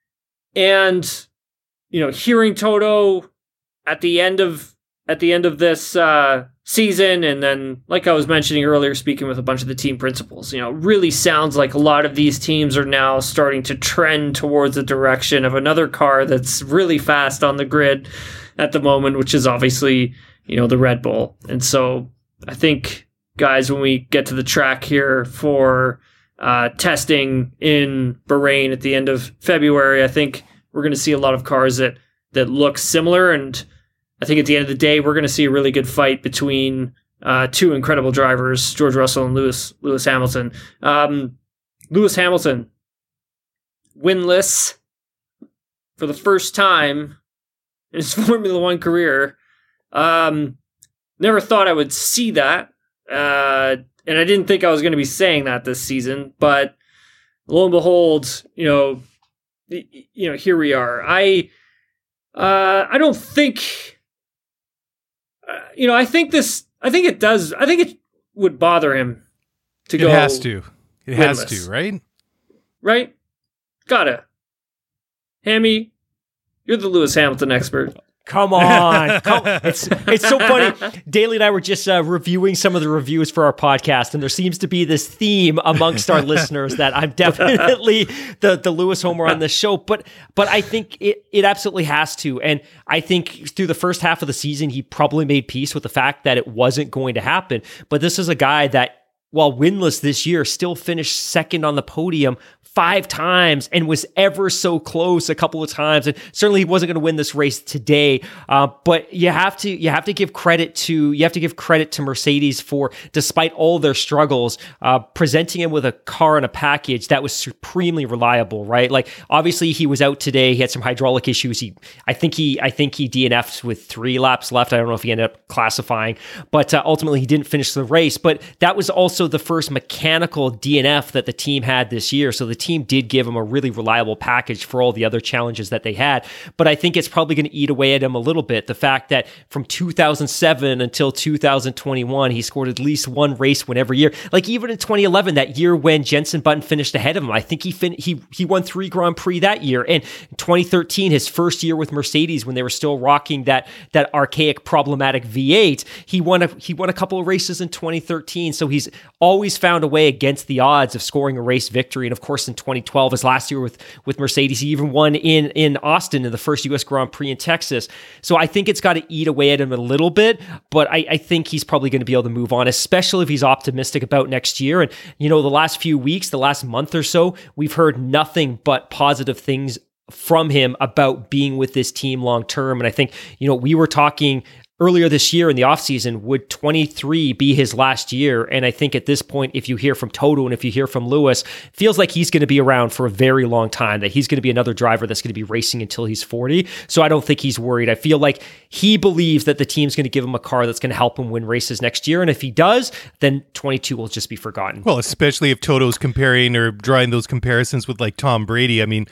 And, you know, hearing Toto at the end of at the end of this uh, season, and then, like I was mentioning earlier, speaking with a bunch of the team principals, you know, it really sounds like a lot of these teams are now starting to trend towards the direction of another car that's really fast on the grid at the moment, which is obviously, you know, the Red Bull. And so I think, guys, when we get to the track here for uh, testing in Bahrain at the end of February, I think we're going to see a lot of cars that, that look similar. And I think at the end of the day, we're going to see a really good fight between uh, two incredible drivers, George Russell and Lewis Lewis Hamilton. Um, Lewis Hamilton, winless for the first time in his Formula One career. Um, never thought I would see that. Uh, and I didn't think I was going to be saying that this season, but lo and behold, you know, you know, here we are. I, uh, I don't think, uh, you know, I think this, I think it does, I think it would bother him to it go. It has to. It winless. has to, right? Right? Gotta. Hammy, you're the Lewis Hamilton expert. Come on. Come, it's it's so funny. Daly and I were just uh, reviewing some of the reviews for our podcast, and there seems to be this theme amongst our listeners that I'm definitely the, the Lewis homer on this show. But but I think it, it absolutely has to. And I think through the first half of the season, he probably made peace with the fact that it wasn't going to happen. But this is a guy that, while winless this year, still finished second on the podium five times and was ever so close a couple of times. And certainly he wasn't going to win this race today. Uh, but you have to you have to give credit to you have to give credit to Mercedes for, despite all their struggles, uh, presenting him with a car and a package that was supremely reliable. Right? Like, obviously he was out today. He had some hydraulic issues. He I think he I think he D N F'd with three laps left. I don't know if he ended up classifying, but uh, ultimately he didn't finish the race. But that was also the first mechanical D N F that the team had this year. So the team did give him a really reliable package for all the other challenges that they had. But I think it's probably going to eat away at him a little bit. The fact that from two thousand seven until two thousand twenty-one, he scored at least one race win every year. Like, even in twenty eleven, that year when Jenson Button finished ahead of him, I think he fin- he he won three Grand Prix that year. And in twenty thirteen, his first year with Mercedes, when they were still rocking that that archaic, problematic V eight, he won a he won a couple of races in twenty thirteen. So he's always found a way against the odds of scoring a race victory. And of course, in twenty twelve, as last year with, with Mercedes, he even won in, in Austin in the first U S Grand Prix in Texas. So I think it's got to eat away at him a little bit, but I, I think he's probably going to be able to move on, especially if he's optimistic about next year. And, you know, the last few weeks, the last month or so, we've heard nothing but positive things from him about being with this team long term. And I think, you know, we were talking earlier this year in the offseason, would twenty-three be his last year? And I think at this point, if you hear from Toto and if you hear from Lewis, it feels like he's going to be around for a very long time, that he's going to be another driver that's going to be racing until he's forty. So I don't think he's worried. I feel like he believes that the team's going to give him a car that's going to help him win races next year. And if he does, then twenty-two will just be forgotten. Well, especially if Toto's comparing or drawing those comparisons with like Tom Brady. I mean,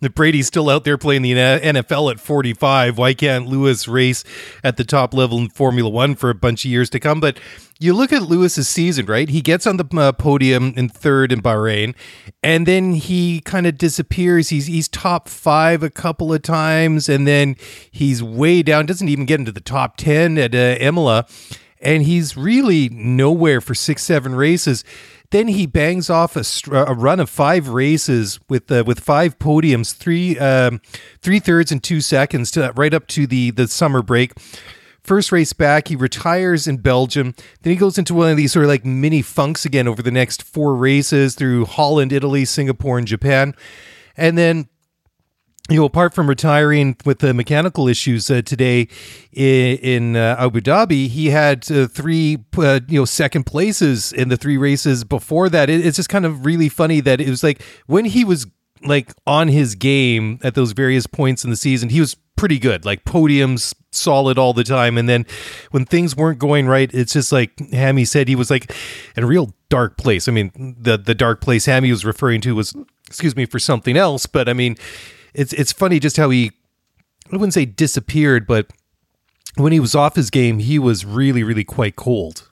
Brady's still out there playing the N F L at forty-five. Why can't Lewis race at the top level in Formula One for a bunch of years to come? But you look at Lewis's season, right? He gets on the uh, podium in third in Bahrain, and then he kind of disappears. He's he's top five a couple of times, and then he's way down. Doesn't even get into the top ten at uh, Imola, and he's really nowhere for six, seven races. Then he bangs off a, a run of five races with uh, with five podiums, three um, three thirds and two seconds to right up to the the summer break. First race back, he retires in Belgium. Then he goes into one of these sort of like mini funks again over the next four races through Holland, Italy, Singapore, and Japan. And then, you know, apart from retiring with the mechanical issues uh, today in, in uh, Abu Dhabi, he had uh, three, uh, you know, second places in the three races before that. It, it's just kind of really funny that it was like when he was like on his game at those various points in the season, he was pretty good, like podiums, solid all the time. And then when things weren't going right, it's just like Hammy said, he was like in a real dark place. I mean, the the dark place Hammy was referring to was, excuse me, for something else. But I mean, it's it's funny just how he, I wouldn't say disappeared, but when he was off his game, he was really, really quite cold.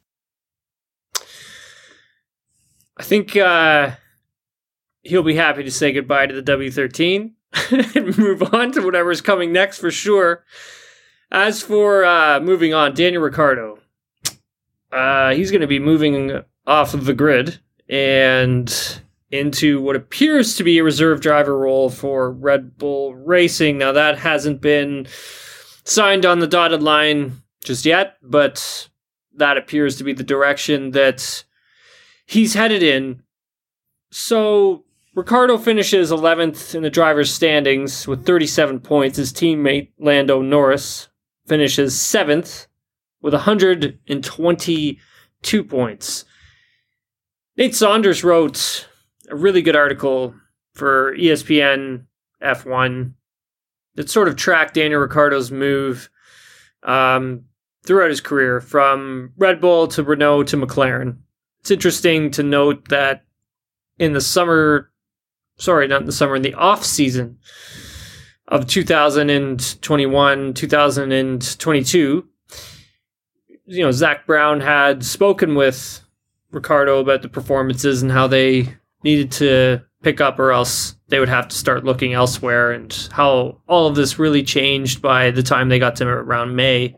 I think uh, he'll be happy to say goodbye to the W thirteen and move on to whatever's coming next for sure. As for uh, moving on, Daniel Ricciardo, uh, he's going to be moving off of the grid and into what appears to be a reserve driver role for Red Bull Racing. Now, that hasn't been signed on the dotted line just yet, but that appears to be the direction that he's headed in. So Ricciardo finishes eleventh in the driver's standings with thirty-seven points. His teammate Lando Norris finishes seventh with one hundred twenty-two points. Nate Saunders wrote a really good article for E S P N F one that sort of tracked Daniel Ricciardo's move um, throughout his career from Red Bull to Renault to McLaren. It's interesting to note that in the summer, sorry, not in the summer, in the off season of two thousand twenty-one, two thousand twenty-two, you know, Zach Brown had spoken with Ricciardo about the performances and how they needed to pick up or else they would have to start looking elsewhere, and how all of this really changed by the time they got to around May.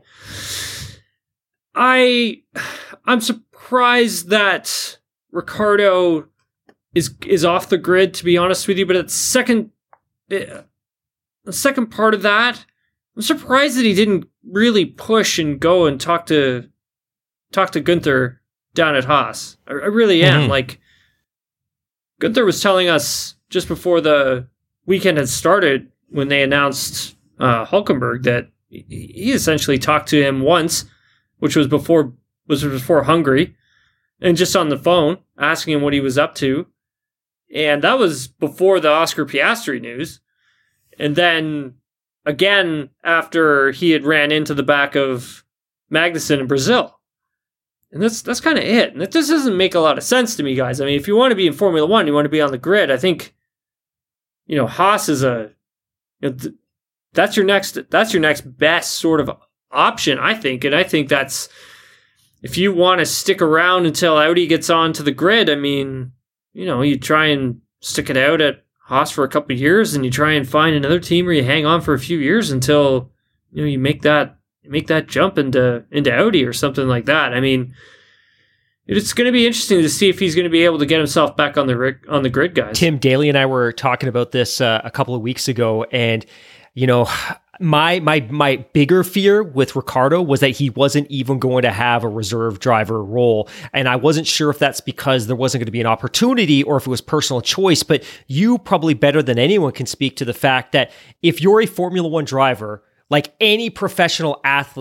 I, I'm surprised that Ricciardo is is off the grid, to be honest with you, but at second, the second part of that, I'm surprised that he didn't really push and go and talk to talk to Gunther down at Haas. I, I really am. Mm-hmm. Like, Gunther was telling us just before the weekend had started, when they announced uh, Hülkenberg, that he essentially talked to him once, which was before was before Hungary, and just on the phone asking him what he was up to. And that was before the Oscar Piastri news. And then again, after he had ran into the back of Magnussen in Brazil. And that's that's kind of it. And that just doesn't make a lot of sense to me, guys. I mean, if you want to be in Formula One, you want to be on the grid, I think, you know, Haas is a, you know, th- that's your next, that's your next best sort of option, I think. And I think that's, if you want to stick around until Audi gets onto the grid, I mean, you know, you try and stick it out at Haas for a couple of years, and you try and find another team where you hang on for a few years until, you know, you make that make that jump into into Audi or something like that. I mean, it's going to be interesting to see if he's going to be able to get himself back on the on the grid, guys. Tim Daly and I were talking about this uh, a couple of weeks ago, and you know, my my my bigger fear with Ricciardo was that he wasn't even going to have a reserve driver role, and I wasn't sure if that's because there wasn't going to be an opportunity or if it was personal choice. But you probably better than anyone can speak to the fact that if you're a Formula One driver, like any professional athlete,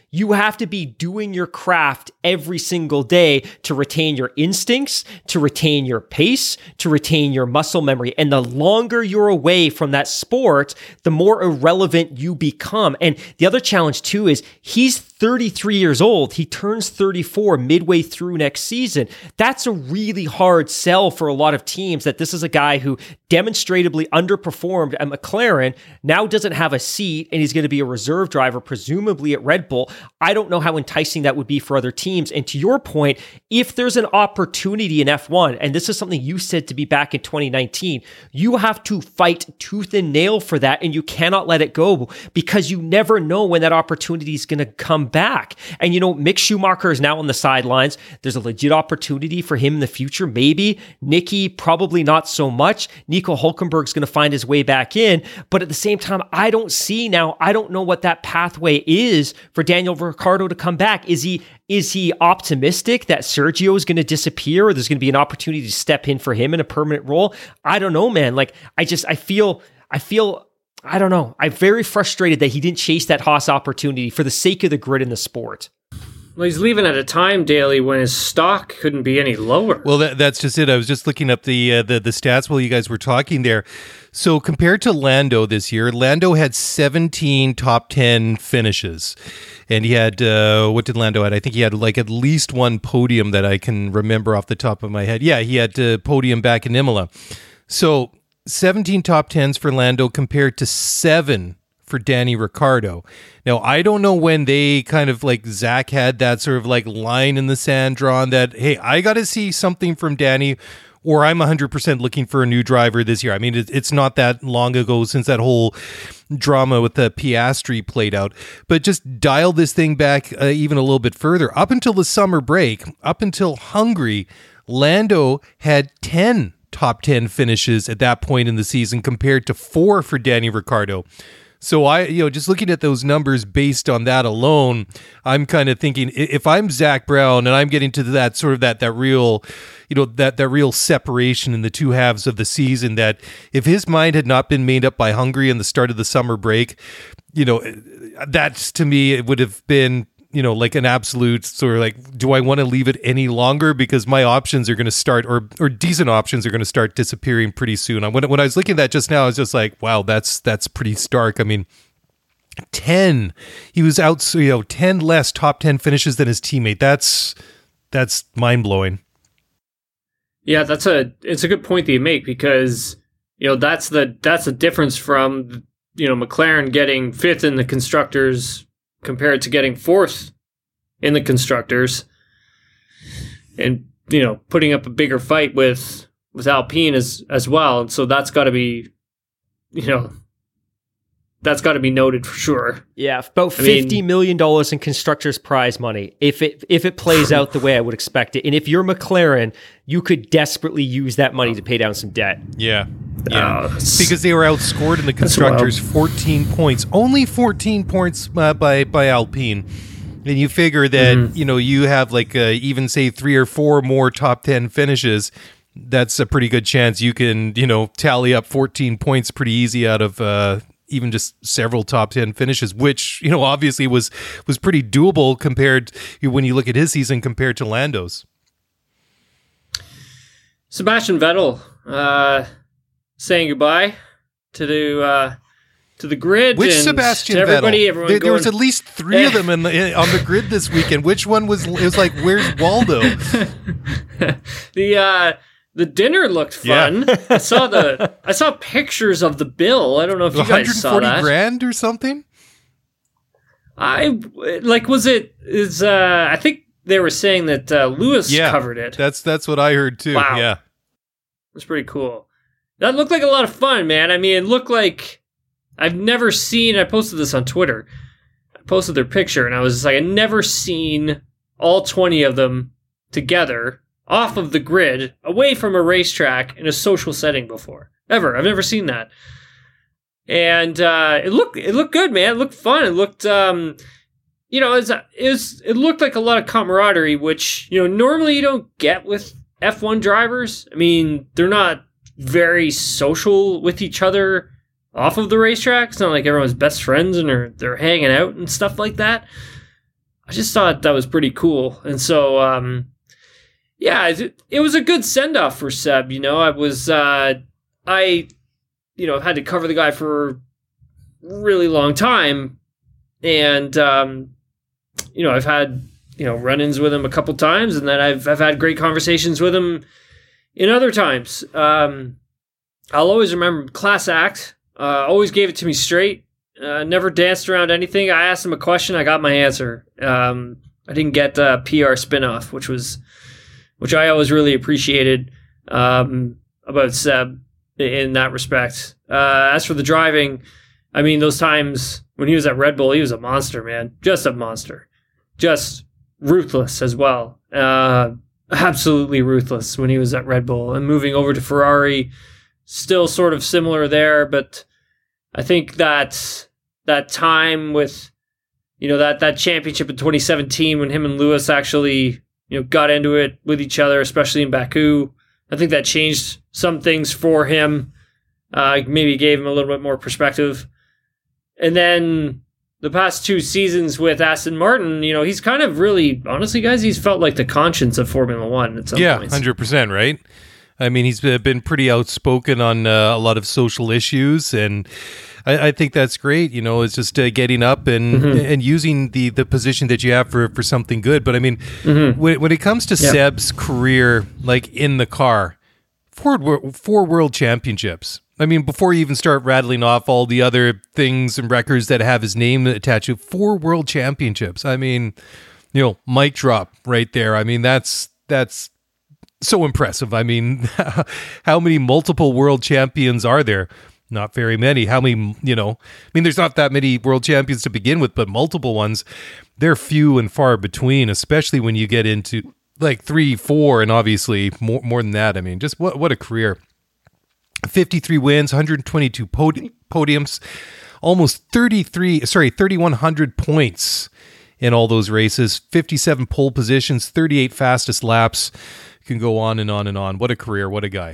You have to be doing your craft every single day to retain your instincts, to retain your pace, to retain your muscle memory. And the longer you're away from that sport, the more irrelevant you become. And the other challenge too is he's thirty-three years old. He turns thirty-four midway through next season. That's a really hard sell for a lot of teams, that this is a guy who demonstrably underperformed at McLaren, now doesn't have a seat, and he's going to be a reserve driver, presumably at Red Bull. I don't know how enticing that would be for other teams. And to your point, if there's an opportunity in F one, and this is something you said to me back in twenty nineteen, you have to fight tooth and nail for that, and you cannot let it go, because you never know when that opportunity is going to come back. And you know, Mick Schumacher is now on the sidelines. There's a legit opportunity for him in the future, maybe. Nicky, probably not so much. Nico Hulkenberg's going to find his way back in. But at the same time, I don't see now, I don't know what that pathway is for Daniel Ricciardo to come back. Is he is he optimistic that Sergio is going to disappear, or there's going to be an opportunity to step in for him in a permanent role? I don't know, man. Like, I just, I feel, I feel, I don't know. I'm very frustrated that he didn't chase that Haas opportunity for the sake of the grid in the sport. Well, he's leaving at a time, Daly, when his stock couldn't be any lower. Well, that, that's just it. I was just looking up the, uh, the the stats while you guys were talking there. So compared to Lando this year, Lando had seventeen top ten finishes. And he had, uh, what did Lando had? I think he had like at least one podium that I can remember off the top of my head. Yeah, he had a podium back in Imola. So seventeen top tens for Lando compared to seven for Danny Ricciardo. Now, I don't know when they kind of like Zach had that sort of like line in the sand drawn that, hey, I got to see something from Danny, or I'm one hundred percent looking for a new driver this year. I mean, it's not that long ago since that whole drama with the Piastri played out, but just dial this thing back uh, even a little bit further. Up until the summer break, up until Hungary, Lando had ten top ten finishes at that point in the season compared to four for Danny Ricciardo. So I, you know, just looking at those numbers based on that alone, I'm kind of thinking, if I'm Zach Brown and I'm getting to that sort of that that real, you know, that that real separation in the two halves of the season, that if his mind had not been made up by Hungary in the start of the summer break, you know, that's, to me, it would have been, you know, like an absolute sort of like, do I want to leave it any longer? Because my options are going to start, or or decent options are going to start disappearing pretty soon. When, when I was looking at that just now, I was just like, wow, that's that's pretty stark. I mean, ten, he was out, you know, ten less top ten finishes than his teammate. That's, that's mind blowing. Yeah, that's a, it's a good point that you make, because, you know, that's the, that's the difference from, you know, McLaren getting fifth in the constructors compared to getting fourth in the constructors, and, you know, putting up a bigger fight with with Alpine as as well. And so that's got to be, you know, that's got to be noted for sure. Yeah, about fifty million dollars in constructors prize money if it if it plays out the way I would expect it. And if you're McLaren, you could desperately use that money to pay down some debt. Yeah. Yeah, uh, because they were outscored in the constructors fourteen points, only fourteen points uh, by by Alpine. And you figure that, mm-hmm. you know, you have like uh, even say three or four more top ten finishes. That's a pretty good chance you can, you know, tally up fourteen points pretty easy out of uh, even just several top ten finishes, which, you know, obviously was was pretty doable compared when you look at his season compared to Lando's. Sebastian Vettel, uh, saying goodbye to the uh, to the grid. Which and Sebastian to everybody, Vettel? Everyone there, going, there was at least three of them in the, on the grid this weekend. Which one was? It was like, where's Waldo? the uh, the dinner looked fun. Yeah. I saw the I saw pictures of the bill. I don't know if you guys saw that. one hundred forty grand or something. I like. Was it? Is uh? I think they were saying that uh, Lewis yeah, covered it. That's that's what I heard too. Wow. Yeah, that's pretty cool. That looked like a lot of fun, man. I mean, it looked like I've never seen, I posted this on Twitter. I posted their picture, and I was just like, I've never seen all twenty of them together off of the grid, away from a racetrack in a social setting before. Ever. I've never seen that. And uh, it looked it looked good, man. It looked fun. It looked, um, you know, it, was, it, was, it looked like a lot of camaraderie, which, you know, normally you don't get with F one drivers. I mean, they're not very social with each other off of the racetrack. It's not like everyone's best friends and they're, they're hanging out and stuff like that. I just thought that was pretty cool. And so, um, yeah, it, it was a good send-off for Seb. You know, I was, uh, I, you know, had to cover the guy for a really long time. And, um, you know, I've had, you know, run-ins with him a couple times, and then I've, I've had great conversations with him in other times. Um, I'll always remember class act, uh, always gave it to me straight. Uh, never danced around anything. I asked him a question, I got my answer. Um, I didn't get a P R spinoff, which was, which I always really appreciated um, about Seb in that respect. Uh, as for the driving, I mean, those times when he was at Red Bull, he was a monster, man. Just a monster. Just ruthless as well. Uh, absolutely ruthless when he was at Red Bull. And moving over to Ferrari, still sort of similar there, but I think that that time with, you know, that, that championship in twenty seventeen when him and Lewis actually, you know, got into it with each other, especially in Baku, I think that changed some things for him. Uh, maybe gave him a little bit more perspective. And then the past two seasons with Aston Martin, you know, he's kind of really, honestly, guys, he's felt like the conscience of Formula One at some yeah, points. Yeah, one hundred percent, right? I mean, he's been pretty outspoken on uh, a lot of social issues, and I, I think that's great. You know, it's just uh, getting up and mm-hmm. and using the, the position that you have for, for something good. But I mean, mm-hmm. when, when it comes to yeah. Seb's career, like in the car, four, four world championships. I mean, before you even start rattling off all the other things and records that have his name attached to, four world championships. I mean, you know, mic drop right there. I mean, that's that's so impressive. I mean, how many multiple world champions are there? Not very many. How many, you know, I mean, there's not that many world champions to begin with, but multiple ones, they're few and far between, especially when you get into like three, four, and obviously more, more than that. I mean, just what, what a career. fifty-three wins, one hundred twenty-two podi- podiums, almost thirty-three, sorry, thirty-one hundred points in all those races, fifty-seven pole positions, thirty-eight fastest laps. You can go on and on and on. What a career. What a guy.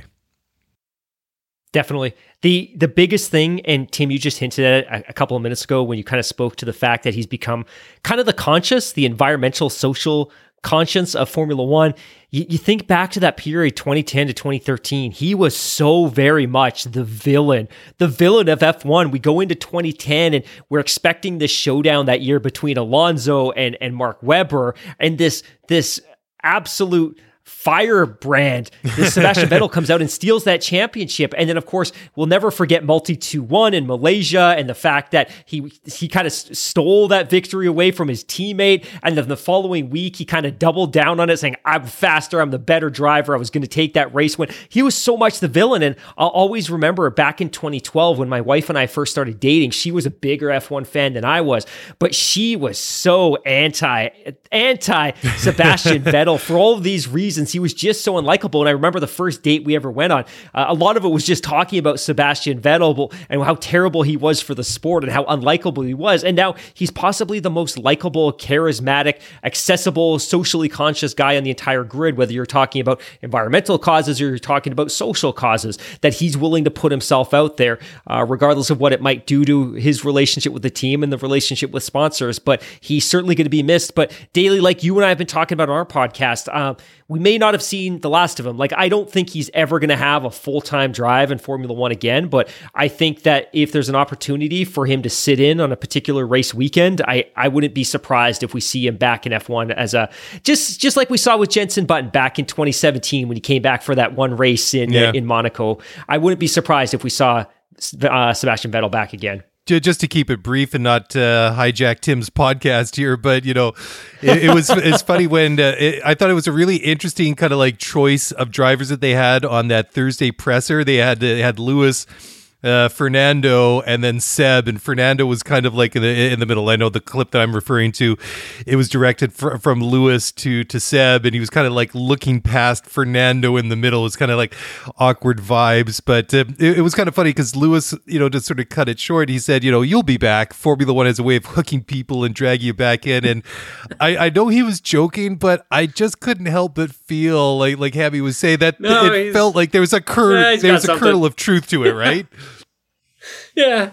Definitely. The the biggest thing, and Tim, you just hinted at it a, a couple of minutes ago when you kind of spoke to the fact that he's become kind of the conscious, the environmental, social conscience of Formula One. You, you think back to that period, twenty ten to twenty thirteen, he was so very much the villain, the villain of F one. We go into twenty ten and we're expecting this showdown that year between Alonso and, and Mark Webber, and this, this absolute firebrand. This Sebastian Vettel comes out and steals that championship. And then, of course, we'll never forget Multi two one in Malaysia and the fact that he he kind of stole that victory away from his teammate. And then the following week, he kind of doubled down on it, saying, I'm faster, I'm the better driver, I was going to take that race win. He was so much the villain. And I'll always remember back in twenty twelve when my wife and I first started dating, she was a bigger F one fan than I was, but she was so anti, anti Sebastian Vettel for all of these reasons. He was just so unlikable. And I remember the first date we ever went on, uh, a lot of it was just talking about Sebastian Vettel and how terrible he was for the sport and how unlikable he was. And now he's possibly the most likable, charismatic, accessible, socially conscious guy on the entire grid, whether you're talking about environmental causes or you're talking about social causes, that he's willing to put himself out there, uh, regardless of what it might do to his relationship with the team and the relationship with sponsors. But he's certainly going to be missed. But Daly, like you and I have been talking about on our podcast, uh, we may not have seen the last of him. Like, I don't think he's ever going to have a full-time drive in Formula One again, but I think that if there's an opportunity for him to sit in on a particular race weekend, I, I wouldn't be surprised if we see him back in F one as a, just just like we saw with Jenson Button back in twenty seventeen when he came back for that one race in, yeah. uh, in Monaco. I wouldn't be surprised if we saw uh, Sebastian Vettel back again. Just to keep it brief and not uh, hijack Tim's podcast here, but you know, it, it was it's funny when uh, it, I thought it was a really interesting kind of like choice of drivers that they had on that Thursday presser. They had they had Lewis, uh, Fernando, and then Seb, and Fernando was kind of like in the in the middle. I know the clip that I'm referring to, it was directed fr- from Lewis to to Seb, and he was kind of like looking past Fernando in the middle. It was kind of like awkward vibes, but uh, it, it was kind of funny because Lewis, you know, to sort of cut it short, he said, you know, you'll be back. Formula One has a way of hooking people and dragging you back in, and I, I know he was joking, but I just couldn't help but feel like like Hammy was saying that no, it felt like there was a kernel, yeah, there was a something. kernel of truth to it, right? Yeah.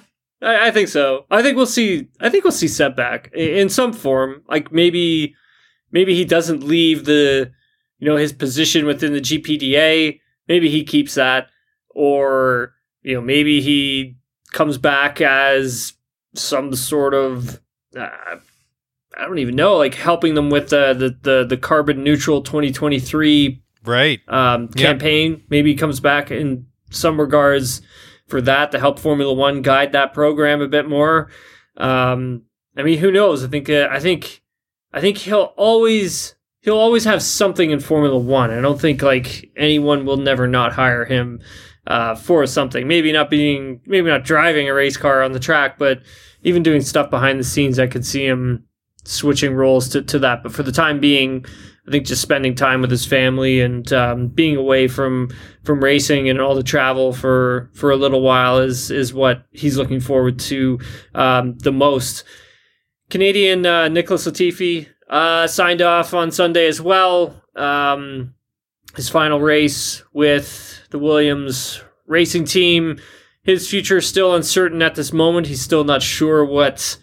I, I think so. I think we'll see. I think we'll see setback in some form. Like maybe, maybe he doesn't leave the, you know, his position within the G P D A. Maybe he keeps that, or you know, maybe he comes back as some sort of, uh, I don't even know, like helping them with the the the, the carbon neutral twenty twenty-three right um, campaign. Yep. Maybe he comes back in some regards for that to help Formula One guide that program a bit more. Um, I mean, who knows? I think uh, I think I think he'll always he'll always have something in Formula One. I don't think like anyone will never not hire him uh, for something. Maybe not being, maybe not driving a race car on the track, but even doing stuff behind the scenes. I could see him switching roles to, to that. But for the time being, I think just spending time with his family and um, being away from from racing and all the travel for, for a little while is is what he's looking forward to um, the most. Canadian uh, Nicholas Latifi uh, signed off on Sunday as well. Um, his final race with the Williams racing team. His future is still uncertain at this moment. He's still not sure what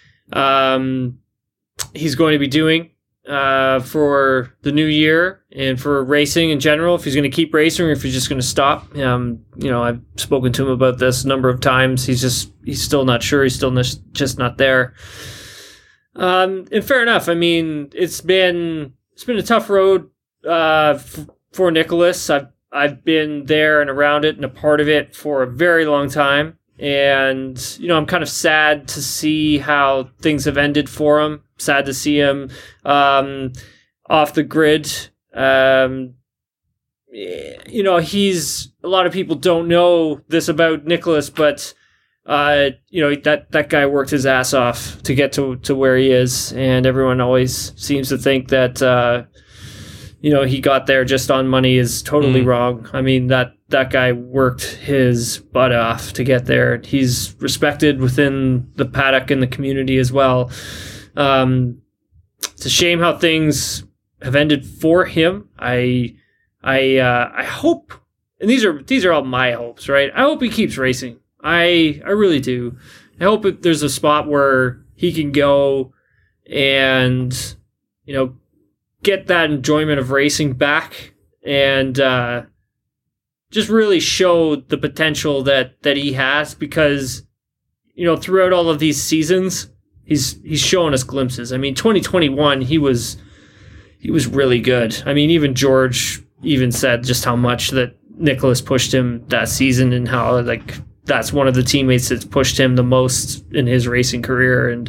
um, he's going to be doing uh, for the new year and for racing in general, if he's going to keep racing or if he's just going to stop. Um, you know, I've spoken to him about this a number of times. He's just, he's still not sure. He's still n- just not there. Um, and fair enough. I mean, it's been, it's been a tough road uh, f- for Nicholas. I've, I've been there and around it and a part of it for a very long time. And, you know, I'm kind of sad to see how things have ended for him. Sad to see him um, off the grid. Um, you know, he's, a lot of people don't know this about Nicholas, but, uh, you know, that, that guy worked his ass off to get to, to where he is. And everyone always seems to think that, uh, you know, he got there just on money is totally mm. wrong. I mean, that, that guy worked his butt off to get there. He's respected within the paddock and the community as well. Um, it's a shame how things have ended for him. I, I, uh, I hope, and these are, these are all my hopes, right? I hope he keeps racing. I, I really do. I hope if there's a spot where he can go and, you know, get that enjoyment of racing back and, uh, just really show the potential that, that he has, because, you know, throughout all of these seasons, he's, he's showing us glimpses. I mean, twenty twenty-one, he was, he was really good. I mean, even George even said just how much that Nicholas pushed him that season and how, like, that's one of the teammates that's pushed him the most in his racing career. And,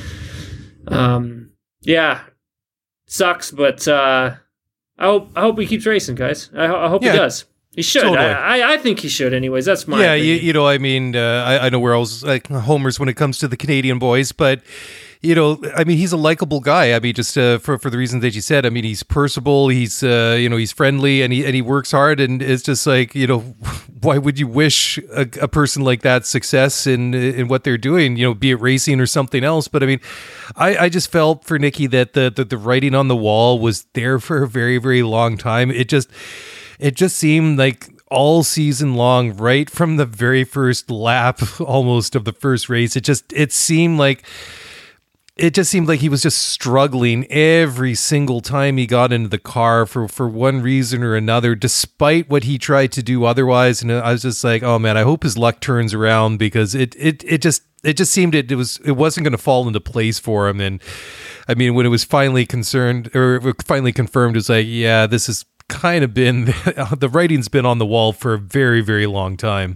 um, yeah, sucks, but, uh, I hope, I hope he keeps racing, guys. I, I hope yeah. he does. He should. Totally. I, I I think he should anyways. That's my Yeah, you, opinion. you know, I mean, uh, I, I know we're always like homers when it comes to the Canadian boys, but, you know, I mean, he's a likable guy. I mean, just uh, for for the reasons that you said. I mean, he's personable, he's, uh, you know, he's friendly, and he and he works hard, and it's just like, you know, why would you wish a, a person like that success in in what they're doing, you know, be it racing or something else? But I mean, I, I just felt for Nicky that the, the, the writing on the wall was there for a very, very long time. It just, it just seemed like all season long, right from the very first lap almost of the first race, it just, it seemed like, it just seemed like he was just struggling every single time he got into the car for, for one reason or another, despite what he tried to do otherwise. And I was just like, oh man, I hope his luck turns around, because it, it, it just, it just seemed it, it was, it wasn't going to fall into place for him. And I mean, when it was finally concerned or finally confirmed, it was like, yeah, this is kind of been, the writing's been on the wall for a very, very long time.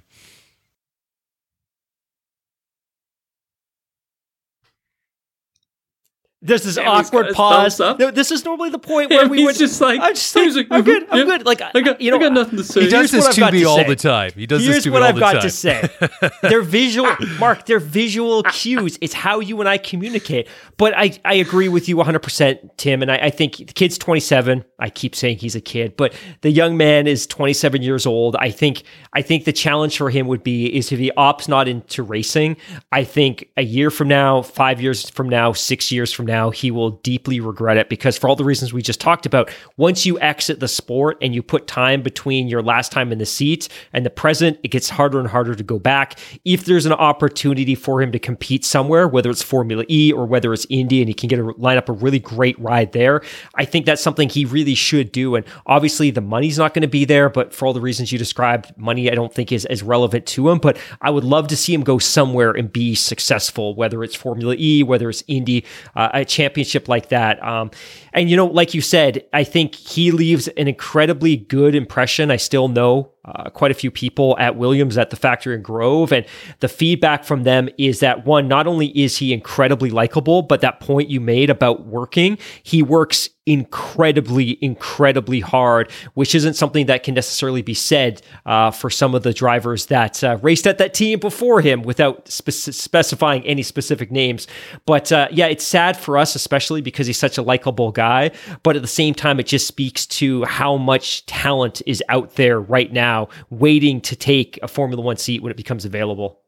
There's this Sammy's awkward pause. No, this is normally the point where yeah, we he's would just like, I'm just like, like I'm good, I'm yeah, good. Like, I got, you know, I got nothing to say. He does this to me all the time. He does Here's this to what me all I've the got time. to say. They're visual, Mark. They're visual cues. It's how you and I communicate. But I, I agree with you one hundred percent, Tim. And I, I think the kid's twenty-seven. I keep saying he's a kid, but the young man is twenty-seven years old. I think, I think the challenge for him would be is if he opts not into racing. I think a year from now, five years from now, six years from now, now, he will deeply regret it, because for all the reasons we just talked about, once you exit the sport and you put time between your last time in the seat and the present, it gets harder and harder to go back. If there's an opportunity for him to compete somewhere, whether it's Formula E or whether it's Indy, and he can get a line up a really great ride there, I think that's something he really should do. And obviously the money's not going to be there, but for all the reasons you described, money I don't think is as relevant to him, but I would love to see him go somewhere and be successful, whether it's Formula E, whether it's Indy, uh, a championship like that. Um, and, you know, like you said, I think he leaves an incredibly good impression. I still know Uh, quite a few people at Williams at the factory in Grove, and the feedback from them is that, one, not only is he incredibly likable, but that point you made about working, he works incredibly, incredibly hard, which isn't something that can necessarily be said uh, for some of the drivers that uh, raced at that team before him, without spe- specifying any specific names. But uh, yeah, it's sad for us, especially because he's such a likable guy, but at the same time, it just speaks to how much talent is out there right now, waiting to take a Formula One seat when it becomes available.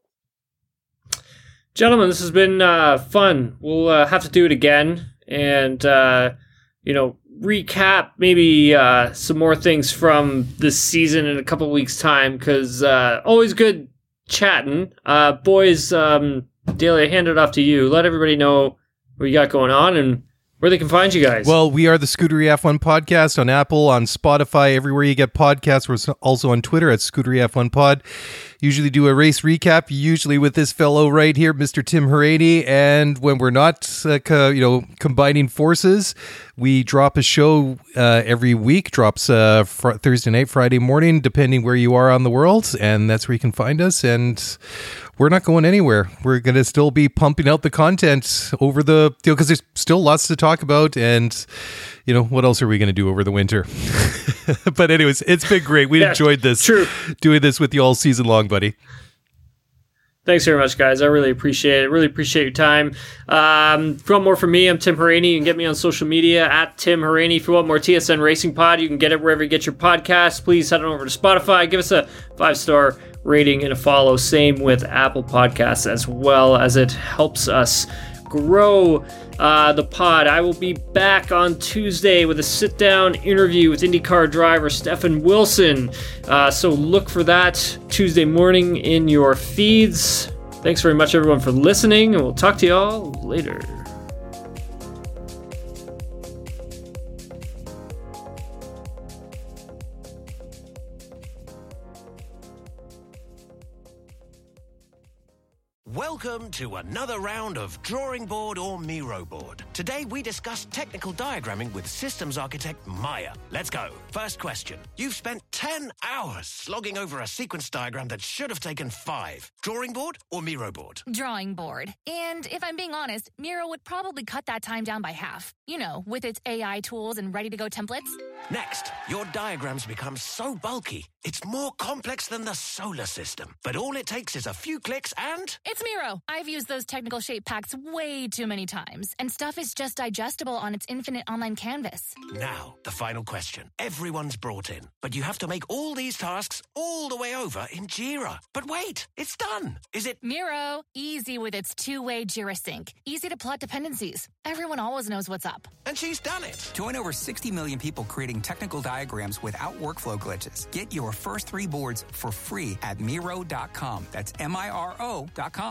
Gentlemen, this has been uh, fun. We'll uh, have to do it again, and uh, you know, recap maybe uh, some more things from this season in a couple of weeks' time, because uh, always good chatting. Uh, boys, um, Daly, I hand it off to you. Let everybody know what you got going on and where they can find you guys. Well, we are the Scuderia F one Podcast on Apple, on Spotify, everywhere you get podcasts. We're also on Twitter at Scuderia F one Pod. Usually do a race recap, usually with this fellow right here, Mister Tim Hauraney. And when we're not, uh, co- you know, combining forces, we drop a show uh, every week. Drops uh, fr- Thursday night, Friday morning, depending where you are on the world. And that's where you can find us. And we're not going anywhere. We're going to still be pumping out the content over the, you know, because there's still lots to talk about. And, you know, what else are we going to do over the winter? But anyways, it's been great. We yeah, enjoyed this, true. doing this with you all season long, buddy. Thanks very much, guys. I really appreciate it. Really appreciate your time. Um, if you want more from me, I'm Tim Hauraney. You can get me on social media at Tim Hauraney. If you want more T S N Racing Pod, you can get it wherever you get your podcasts. Please head on over to Spotify. Give us a five-star rating and a follow. Same with Apple Podcasts as well, as it helps us grow uh, the pod. I will be back on Tuesday with a sit-down interview with IndyCar driver Stefan Wilson. Uh, so look for that Tuesday morning in your feeds. Thanks very much, everyone, for listening, and we'll talk to you all later. Welcome to another round of Drawing Board or Miro Board. Today we discuss technical diagramming with systems architect Maya. Let's go. First question. You've spent ten hours slogging over a sequence diagram that should have taken five. Drawing Board or Miro Board? Drawing Board. And if I'm being honest, Miro would probably cut that time down by half. You know, with its A I tools and ready-to-go templates. Next, your diagrams become so bulky, it's more complex than the solar system. But all it takes is a few clicks and... It's Miro. I've used those technical shape packs way too many times, and stuff is just digestible on its infinite online canvas. Now, the final question. Everyone's brought in, but you have to make all these tasks all the way over in Jira. But wait, it's done. Is it... Miro. Easy with its two-way Jira sync. Easy to plot dependencies. Everyone always knows what's up. And she's done it. Join over sixty million people creating technical diagrams without workflow glitches. Get your first three boards for free at Miro dot com. That's M I R O dot com.